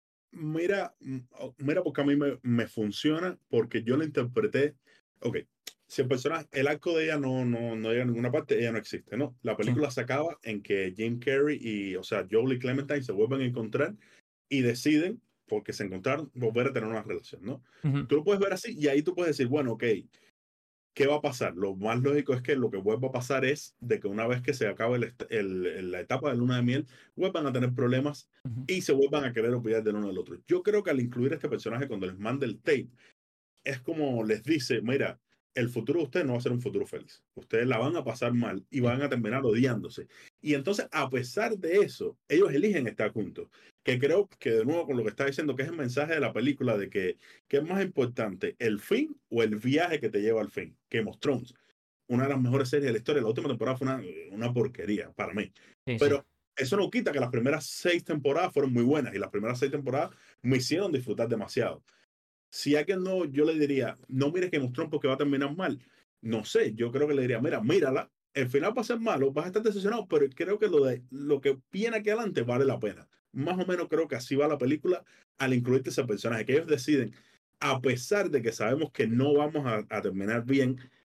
mira, mm, oh, mira, porque a mí me, me funciona, porque yo lo interpreté. Ok, si el personaje, el arco de ella no, no, no llega a ninguna parte, ella no existe, ¿no? La Sí. película se acaba en que Jim Carrey y, o sea, Joel y Clementine se vuelven a encontrar y deciden, porque se encontraron, volver a tener una relación, ¿no? Ujú, Tú lo puedes ver así y ahí tú puedes decir, bueno, ok, ¿qué va a pasar? Lo más lógico es que lo que vuelva a pasar es de que una vez que se acabe el, est- el- el- la etapa de luna de miel, vuelvan a tener problemas ujú. y se vuelvan a querer olvidar del uno del otro. Yo creo que al incluir este personaje cuando les manda el tape, es como les dice, mira, el futuro de ustedes no va a ser un futuro feliz. Ustedes la van a pasar mal y Sí. van a terminar odiándose. Y entonces, a pesar de eso, ellos eligen estar juntos. Que creo que, de nuevo, con lo que está diciendo, que es el mensaje de la película de que, ¿qué es más importante, el fin o el viaje que te lleva al fin? Game of Thrones, una de las mejores series de la historia. La última temporada fue una, una porquería para mí. Sí, sí. Pero eso no quita que las primeras seis temporadas fueron muy buenas y las primeras seis temporadas me hicieron disfrutar demasiado. Si alguien no, yo le diría, no mires que mostró porque va a terminar mal. No sé, yo creo que le diría, mira, mírala. El final va a ser malo, vas a estar decepcionado, pero creo que lo, de, lo que viene aquí adelante vale la pena. Más o menos creo que así va la película al incluirte ese personaje, que ellos deciden, a pesar de que sabemos que no vamos a, a terminar bien,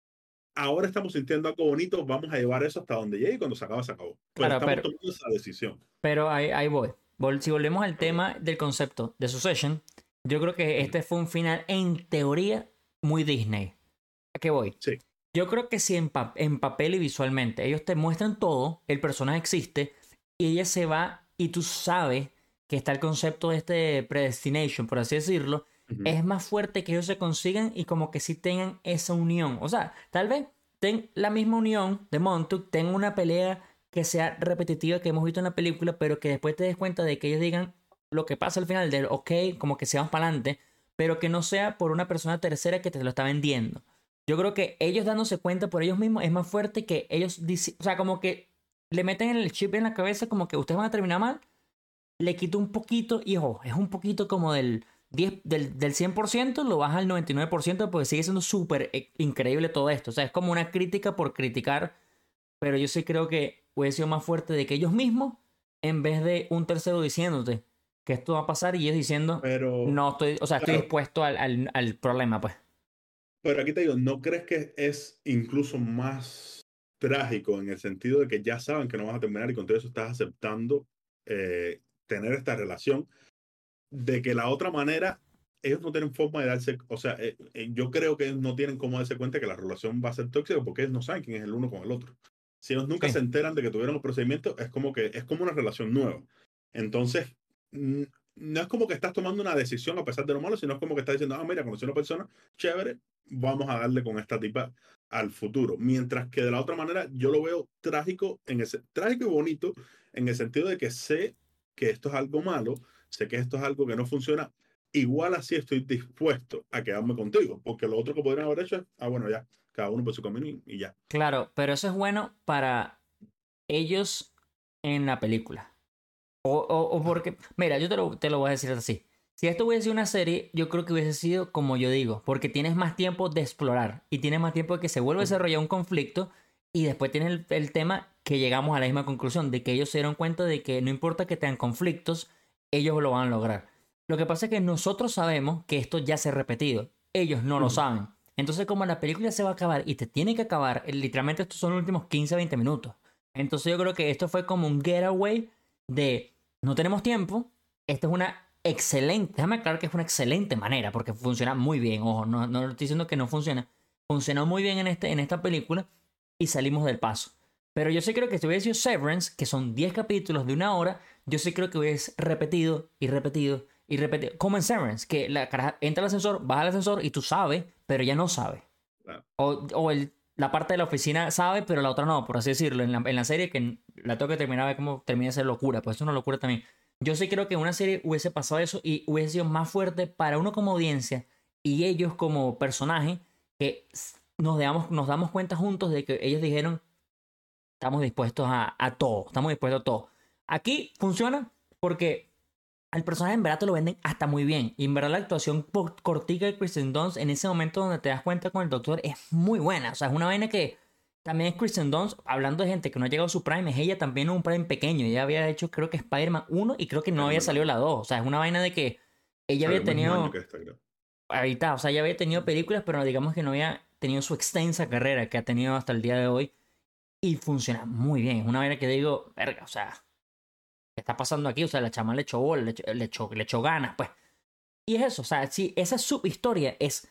ahora estamos sintiendo algo bonito, vamos a llevar eso hasta donde llegue y cuando se acaba, se acabó. Pero Claro, estamos pero, tomando esa decisión. pero ahí, ahí voy. Vol- Si volvemos al Ok, tema del concepto de Succession, yo creo que ujú. este fue un final en teoría muy Disney. ¿A qué voy? Sí. Yo creo que si en, pa- en papel y visualmente ellos te muestran todo, el personaje existe y ella se va y tú sabes que está el concepto de este predestination, por así decirlo, Ujú. es más fuerte que ellos se consigan y como que sí tengan esa unión. O sea, tal vez ten la misma unión de Montauk, tengan una pelea que sea repetitiva que hemos visto en la película, pero que después te des cuenta de que ellos digan lo que pasa al final del ok, como que se van para adelante, pero que no sea por una persona tercera que te lo está vendiendo. Yo creo que ellos dándose cuenta por ellos mismos es más fuerte que ellos, dici- o sea, como que le meten el chip en la cabeza como que ustedes van a terminar mal, le quito un poquito y ojo, es un poquito como del diez, del, del cien por ciento, lo baja al noventa y nueve por ciento porque sigue siendo súper eh, increíble todo esto. O sea, es como una crítica por criticar, pero yo sí creo que hubiese sido más fuerte de que ellos mismos, en vez de un tercero diciéndote que esto va a pasar y ellos diciendo, Pero, no estoy, o sea, estoy claro, dispuesto al, al, al problema, pues. pero aquí te digo, ¿no crees que es incluso más trágico en el sentido de que ya saben que no vas a terminar y con todo eso estás aceptando eh, tener esta relación? De que la otra manera, ellos no tienen forma de darse, o sea, eh, eh, yo creo que ellos no tienen cómo darse cuenta que la relación va a ser tóxica porque ellos no saben quién es el uno con el otro. Si ellos nunca Sí, se enteran de que tuvieron los procedimientos, es como que es como una relación nueva. Entonces, mm, no es como que estás tomando una decisión a pesar de lo malo, sino es como que estás diciendo, ah, mira, conocí a una persona chévere, vamos a darle con esta tipa al futuro. Mientras que de la otra manera, yo lo veo trágico, en ese, trágico y bonito, en el sentido de que sé que esto es algo malo, sé que esto es algo que no funciona, igual así estoy dispuesto a quedarme contigo, porque lo otro que podrían haber hecho es, ah, bueno, ya, cada uno por su camino y, y ya. claro, pero eso es bueno para ellos en la película. O, o, o Ajá. porque, mira, yo te lo, te lo voy a decir así. Si esto hubiese sido una serie, yo creo que hubiese sido como yo digo, porque tienes más tiempo de explorar y tienes más tiempo de que se vuelva a Ok. desarrollar un conflicto y después tienes el, el tema que llegamos a la misma conclusión, de que ellos se dieron cuenta de que no importa que tengan conflictos, ellos lo van a lograr. Lo que pasa es que nosotros sabemos que esto ya se ha repetido, ellos no lo Ujú. saben. Entonces como la película se va a acabar y te tiene que acabar, literalmente estos son los últimos quince a veinte minutos. Entonces yo creo que esto fue como un getaway de no tenemos tiempo, esta es una excelente, déjame aclarar que es una excelente manera, porque funciona muy bien, ojo, no, no estoy diciendo que no funciona, funcionó muy bien en, este, en esta película y salimos del paso. Pero yo sí creo que si hubiese sido Severance, que son diez capítulos de una hora, yo sí creo que hubiese repetido y repetido y repetido. Como en Severance, que la caraja entra al ascensor, baja al ascensor y tú sabes, pero ella no sabe. Claro. O, o el, la parte de la oficina sabe, pero la otra no, por así decirlo. En la, en la serie que la tengo que terminar a ver cómo termina esa locura, pues es una locura también. Yo sí creo que en una serie hubiese pasado eso y hubiese sido más fuerte para uno como audiencia y ellos como personaje, que nos damos, nos damos cuenta juntos de que ellos dijeron, estamos dispuestos a, a todo, estamos dispuestos a todo. Aquí funciona porque el personaje en verdad te lo venden hasta muy bien. Y en verdad la actuación por cortica de Kristen Dunst en ese momento donde te das cuenta con el doctor es muy buena. O sea, es una vaina que también es Kristen Dunst, hablando de gente que no ha llegado a su prime, es ella también en un prime pequeño. Ella había hecho creo que Spider-Man uno y creo que no había Spider-Man salido uno. la dos. O sea, es una vaina de que ella Salió había el mismo año tenido, que esta, creo. ahorita, o sea, ella había tenido películas, pero digamos que no había tenido su extensa carrera que ha tenido hasta el día de hoy. Y funciona muy bien. Es una vaina que digo, verga, o sea, ¿qué está pasando aquí? O sea, la chama le echó bola, le echó, le echó, le echó ganas, pues. Y es eso, o sea, si esa subhistoria es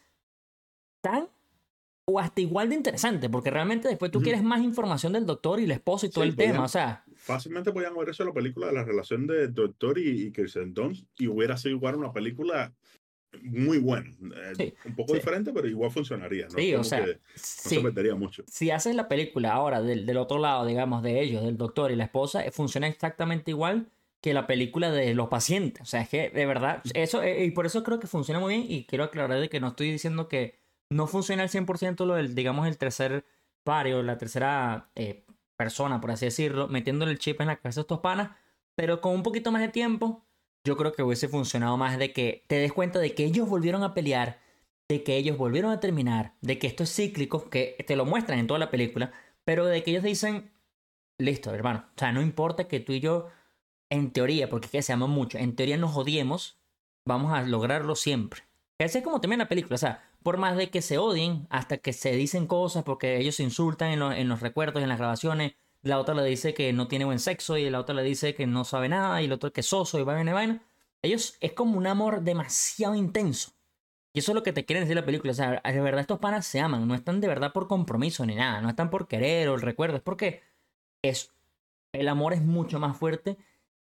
tan o hasta igual de interesante, porque realmente después tú Ujú. quieres más información del doctor y la esposa y todo Sí, el tema, o podían, sea, fácilmente podían haber hecho la película de la relación de Doctor y, y Kirsten Dunst y hubiera sido igual una película muy buena. Eh, sí, un poco sí, diferente, pero igual funcionaría. No es sí, o como sea, que no se sí. perdería mucho. Si haces la película ahora del, del otro lado, digamos, de ellos, del doctor y la esposa, eh, funciona exactamente igual que la película de los pacientes. O sea, es que de verdad, eso, eh, y por eso creo que funciona muy bien. Y quiero aclarar de que no estoy diciendo que no funciona al cien por ciento lo del, digamos, el tercer pario, la tercera eh, persona, por así decirlo, metiéndole el chip en la cabeza a estos panas, pero con un poquito más de tiempo, yo creo que hubiese funcionado más de que te des cuenta de que ellos volvieron a pelear, de que ellos volvieron a terminar, de que esto es cíclico, que te lo muestran en toda la película, pero de que ellos dicen, listo, hermano, o sea, no importa que tú y yo, en teoría, porque es que se aman mucho, en teoría nos odiemos, vamos a lograrlo siempre. Ese es como también la película, o sea, por más de que se odien, hasta que se dicen cosas, porque ellos se insultan en, lo- en los recuerdos, en las grabaciones, la otra le dice que no tiene buen sexo y la otra le dice que no sabe nada y el otro que es soso y vaina y vaina. Ellos es como un amor demasiado intenso. Y eso es lo que te quieren decir la película. O sea, de verdad estos panas se aman. No están de verdad por compromiso ni nada. No están por querer o el recuerdo. Es porque es, el amor es mucho más fuerte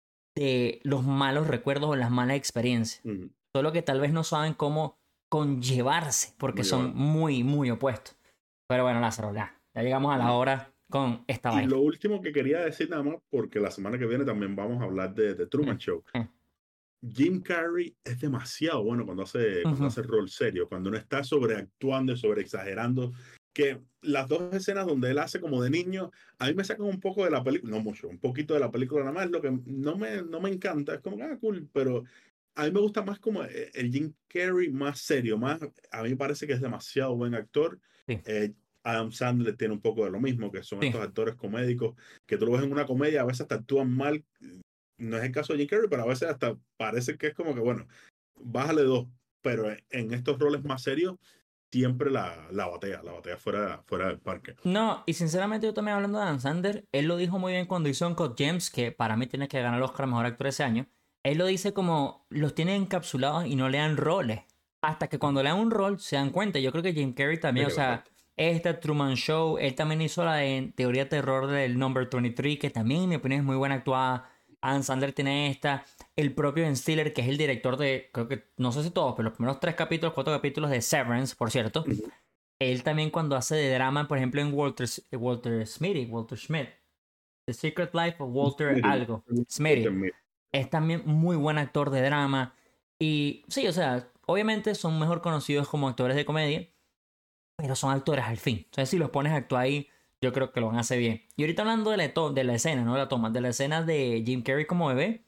de los malos recuerdos o las malas experiencias. Ujú. Solo que tal vez no saben cómo conllevarse porque Muy son llevar. muy, muy opuestos. Pero bueno, Lázaro, ya, ya llegamos a la Bueno, hora con esta y vaina. lo último que quería decir nada más, porque la semana que viene también vamos a hablar de, de Mm, Truman Show. mm, Jim Carrey es demasiado bueno cuando hace, cuando ujú. hace rol serio, cuando no está sobreactuando y sobreexagerando. Que las dos escenas donde él hace como de niño, a mí me sacan un poco de la película, no mucho, un poquito de la película nada más, lo que no me, no me encanta, es como, ah, cool, pero a mí me gusta más como el el Jim Carrey más serio, más, a mí me parece que es demasiado buen actor. Sí, Eh, Adam Sandler tiene un poco de lo mismo, que son sí. estos actores comédicos que tú lo ves en una comedia, a veces hasta actúan mal. No es el caso de Jim Carrey, pero a veces hasta parece que es como que, bueno, bájale dos, pero en estos roles más serios, siempre la, la batea, la batea fuera, fuera del parque. No, y sinceramente yo también hablando de Dan Sander, él lo dijo muy bien cuando hizo Uncut Gems, que para mí tiene que ganar el Oscar a Mejor Actor ese año. Él lo dice como los tienen encapsulados y no le dan roles. Hasta que cuando le dan un rol se dan cuenta. Yo creo que Jim Carrey De también, o que le sea, falta. esta Truman Show, él también hizo la de Teoría de Terror del Number veintitrés, que también en mi opinión es muy buena actuada. Adam Sandler tiene esta. El propio Ben Stiller, que es el director de, creo que, no sé si todos, pero los primeros tres capítulos, cuatro capítulos de Severance, por cierto. Ujú. Él también cuando hace de drama, por ejemplo en Walter, Walter Smitty, Walter Schmidt, The Secret Life of Walter Miren, algo, Walter Smitty, Mitty. es también muy buen actor de drama. Y sí, o sea, obviamente son mejor conocidos como actores de comedia, pero son actores al fin. O sea, si los pones a actuar ahí, yo creo que lo van a hacer bien. Y ahorita hablando de la, to- de la escena, no de la toma, de la escena de Jim Carrey como bebé,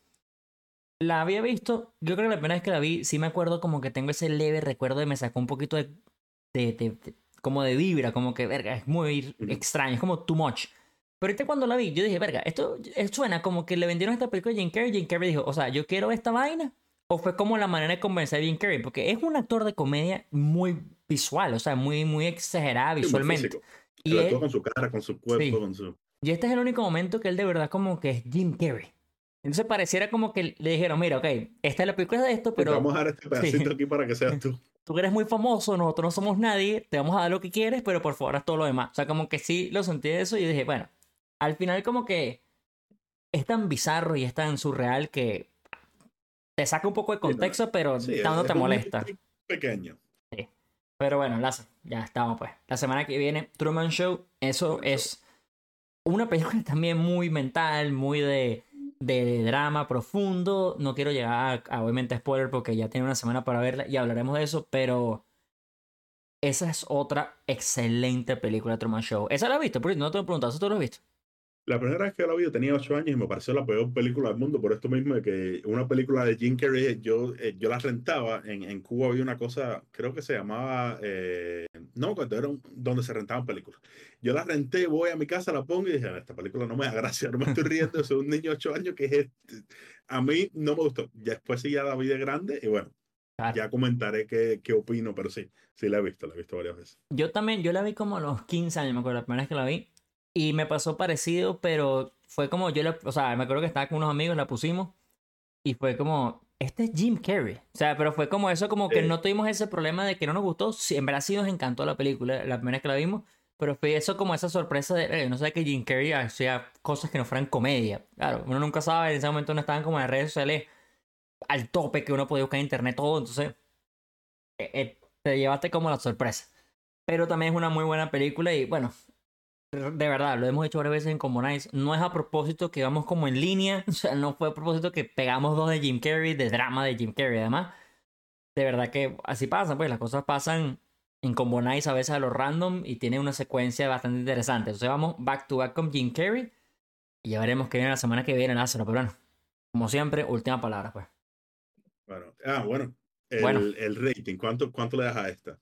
la había visto, yo creo que la primera vez que la vi, sí me acuerdo como que tengo ese leve recuerdo de me sacó un poquito de, de, de- de- como de vibra, como que, verga, es muy Ujú. extraño, es como too much. Pero ahorita cuando la vi, yo dije, verga, esto eh, suena como que le vendieron esta película a Jim Carrey, Jim Carrey dijo, o sea, yo quiero esta vaina, o fue como la manera de convencer a Jim Carrey, porque es un actor de comedia muy visual, o sea, muy, muy exagerada Sí, muy visualmente. físico. Él Y actúa él, con su cara, con su cuerpo, sí, con su... y este es el único momento que él de verdad como que es Jim Carrey. Entonces pareciera como que le dijeron, mira, ok, esta es la película de esto, Y te pero vamos a dar este pedacito sí, aquí para que seas tú. tú que eres muy famoso, nosotros no somos nadie, te vamos a dar lo que quieres, pero por favor haz todo lo demás. O sea, como que sí lo sentí de eso y dije, bueno, al final como que es tan bizarro y es tan surreal que te saca un poco de Sí, no, contexto, pero sí, tanto es te un molesta. nitpick pequeño. Sí. Pero bueno, las- ya estamos pues. La semana que viene, Truman Show, eso Truman Show. es una película también muy mental, muy de, de drama profundo. No quiero llegar a, a, obviamente, spoiler porque ya tiene una semana para verla y hablaremos de eso, pero esa es otra excelente película, Truman Show. ¿Esa la has visto? Porque no te lo he preguntado, ¿eso tú lo has visto? La primera vez que la vi yo tenía ocho años y me pareció la peor película del mundo, por esto mismo de que una película de Jim Carrey, yo, eh, yo la rentaba, en, en Cuba había una cosa, creo que se llamaba, eh, no, cuando era un- donde se rentaban películas. Yo la renté, voy a mi casa, la pongo y dije, esta película no me da gracia, no me estoy riendo, soy un niño de ocho años que es este. A mí no me gustó. Ya después sí ya la vi de grande y bueno, Claro. ya comentaré qué, qué opino, pero sí, sí la he visto, la he visto varias veces. Yo también, yo la vi como a los quince años, me acuerdo, la primera vez que la vi. Y me pasó parecido, pero fue como yo la, o sea, me acuerdo que estaba con unos amigos, la pusimos. Y fue como, este es Jim Carrey. O sea, pero fue como eso, como que Eh, no tuvimos ese problema de que no nos gustó. Sí, en verdad sí nos encantó la película, la primera vez que la vimos. Pero fue eso como esa sorpresa de, eh, no sé, que Jim Carrey hacía cosas que no fueran comedia. Claro, uno nunca sabe, en ese momento no estaban como en las redes sociales al tope que uno podía buscar en internet todo. Entonces, eh, eh, te llevaste como la sorpresa. Pero también es una muy buena película y bueno, de verdad, lo hemos hecho varias veces en Combo Nights. No es a propósito que vamos como en línea. O sea, no fue a propósito que pegamos dos de Jim Carrey, de drama de Jim Carrey. Además, de verdad que así pasa, pues las cosas pasan en Combo Nights a veces a lo random y tiene una secuencia bastante interesante. Entonces vamos back to back con Jim Carrey y ya veremos qué viene la semana que viene, Lázaro. Pero bueno, como siempre, última palabra, pues. bueno, ah, bueno, Bueno, el, el rating, ¿cuánto, cuánto le das a esta?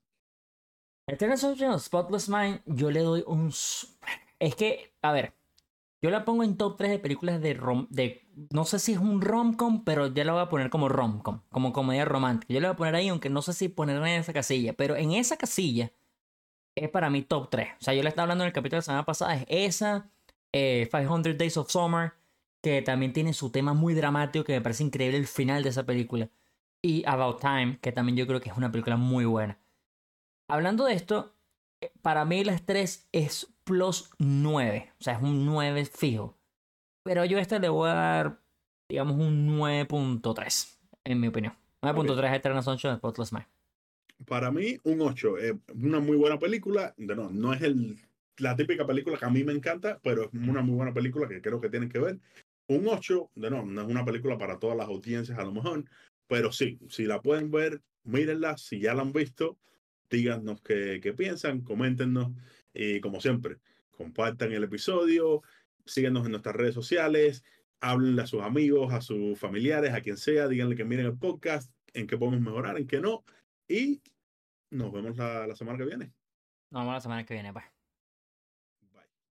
Eternal Sunshine of Spotless Mind, yo le doy un... s- Es que, a ver, yo la pongo en top tres de películas de rom... de... No sé si es un rom-com, pero ya la voy a poner como rom-com, como comedia romántica. Yo la voy a poner ahí, aunque no sé si ponerla en esa casilla, pero en esa casilla es para mí top tres. O sea, yo le estaba hablando en el capítulo de la semana pasada, es esa, eh, quinientos Days of Summer, que también tiene su tema muy dramático, que me parece increíble el final de esa película. Y About Time, que también yo creo que es una película muy buena. Hablando de esto, eh, para mí las tres es plus nueve. O sea, es un nueve fijo. Pero yo a esta le voy a dar, digamos, un nueve punto tres, en mi opinión. nueve punto Ok. tres a Eternal Sunshine of the Spotless Mind. Para mí, un ocho es una muy buena película. De no, no es el, la típica película que a mí me encanta, pero es una muy buena película que creo que tienen que ver. Un ocho de no, no es una película para todas las audiencias a lo mejor, pero sí, si la pueden ver, mírenla. Si ya la han visto, díganos qué, qué piensan, coméntenos y como siempre, compartan el episodio, síguenos en nuestras redes sociales, háblenle a sus amigos, a sus familiares, a quien sea, díganle que miren el podcast, en qué podemos mejorar, en qué no. Y nos vemos la, la semana que viene. Nos vemos la semana que viene, pues.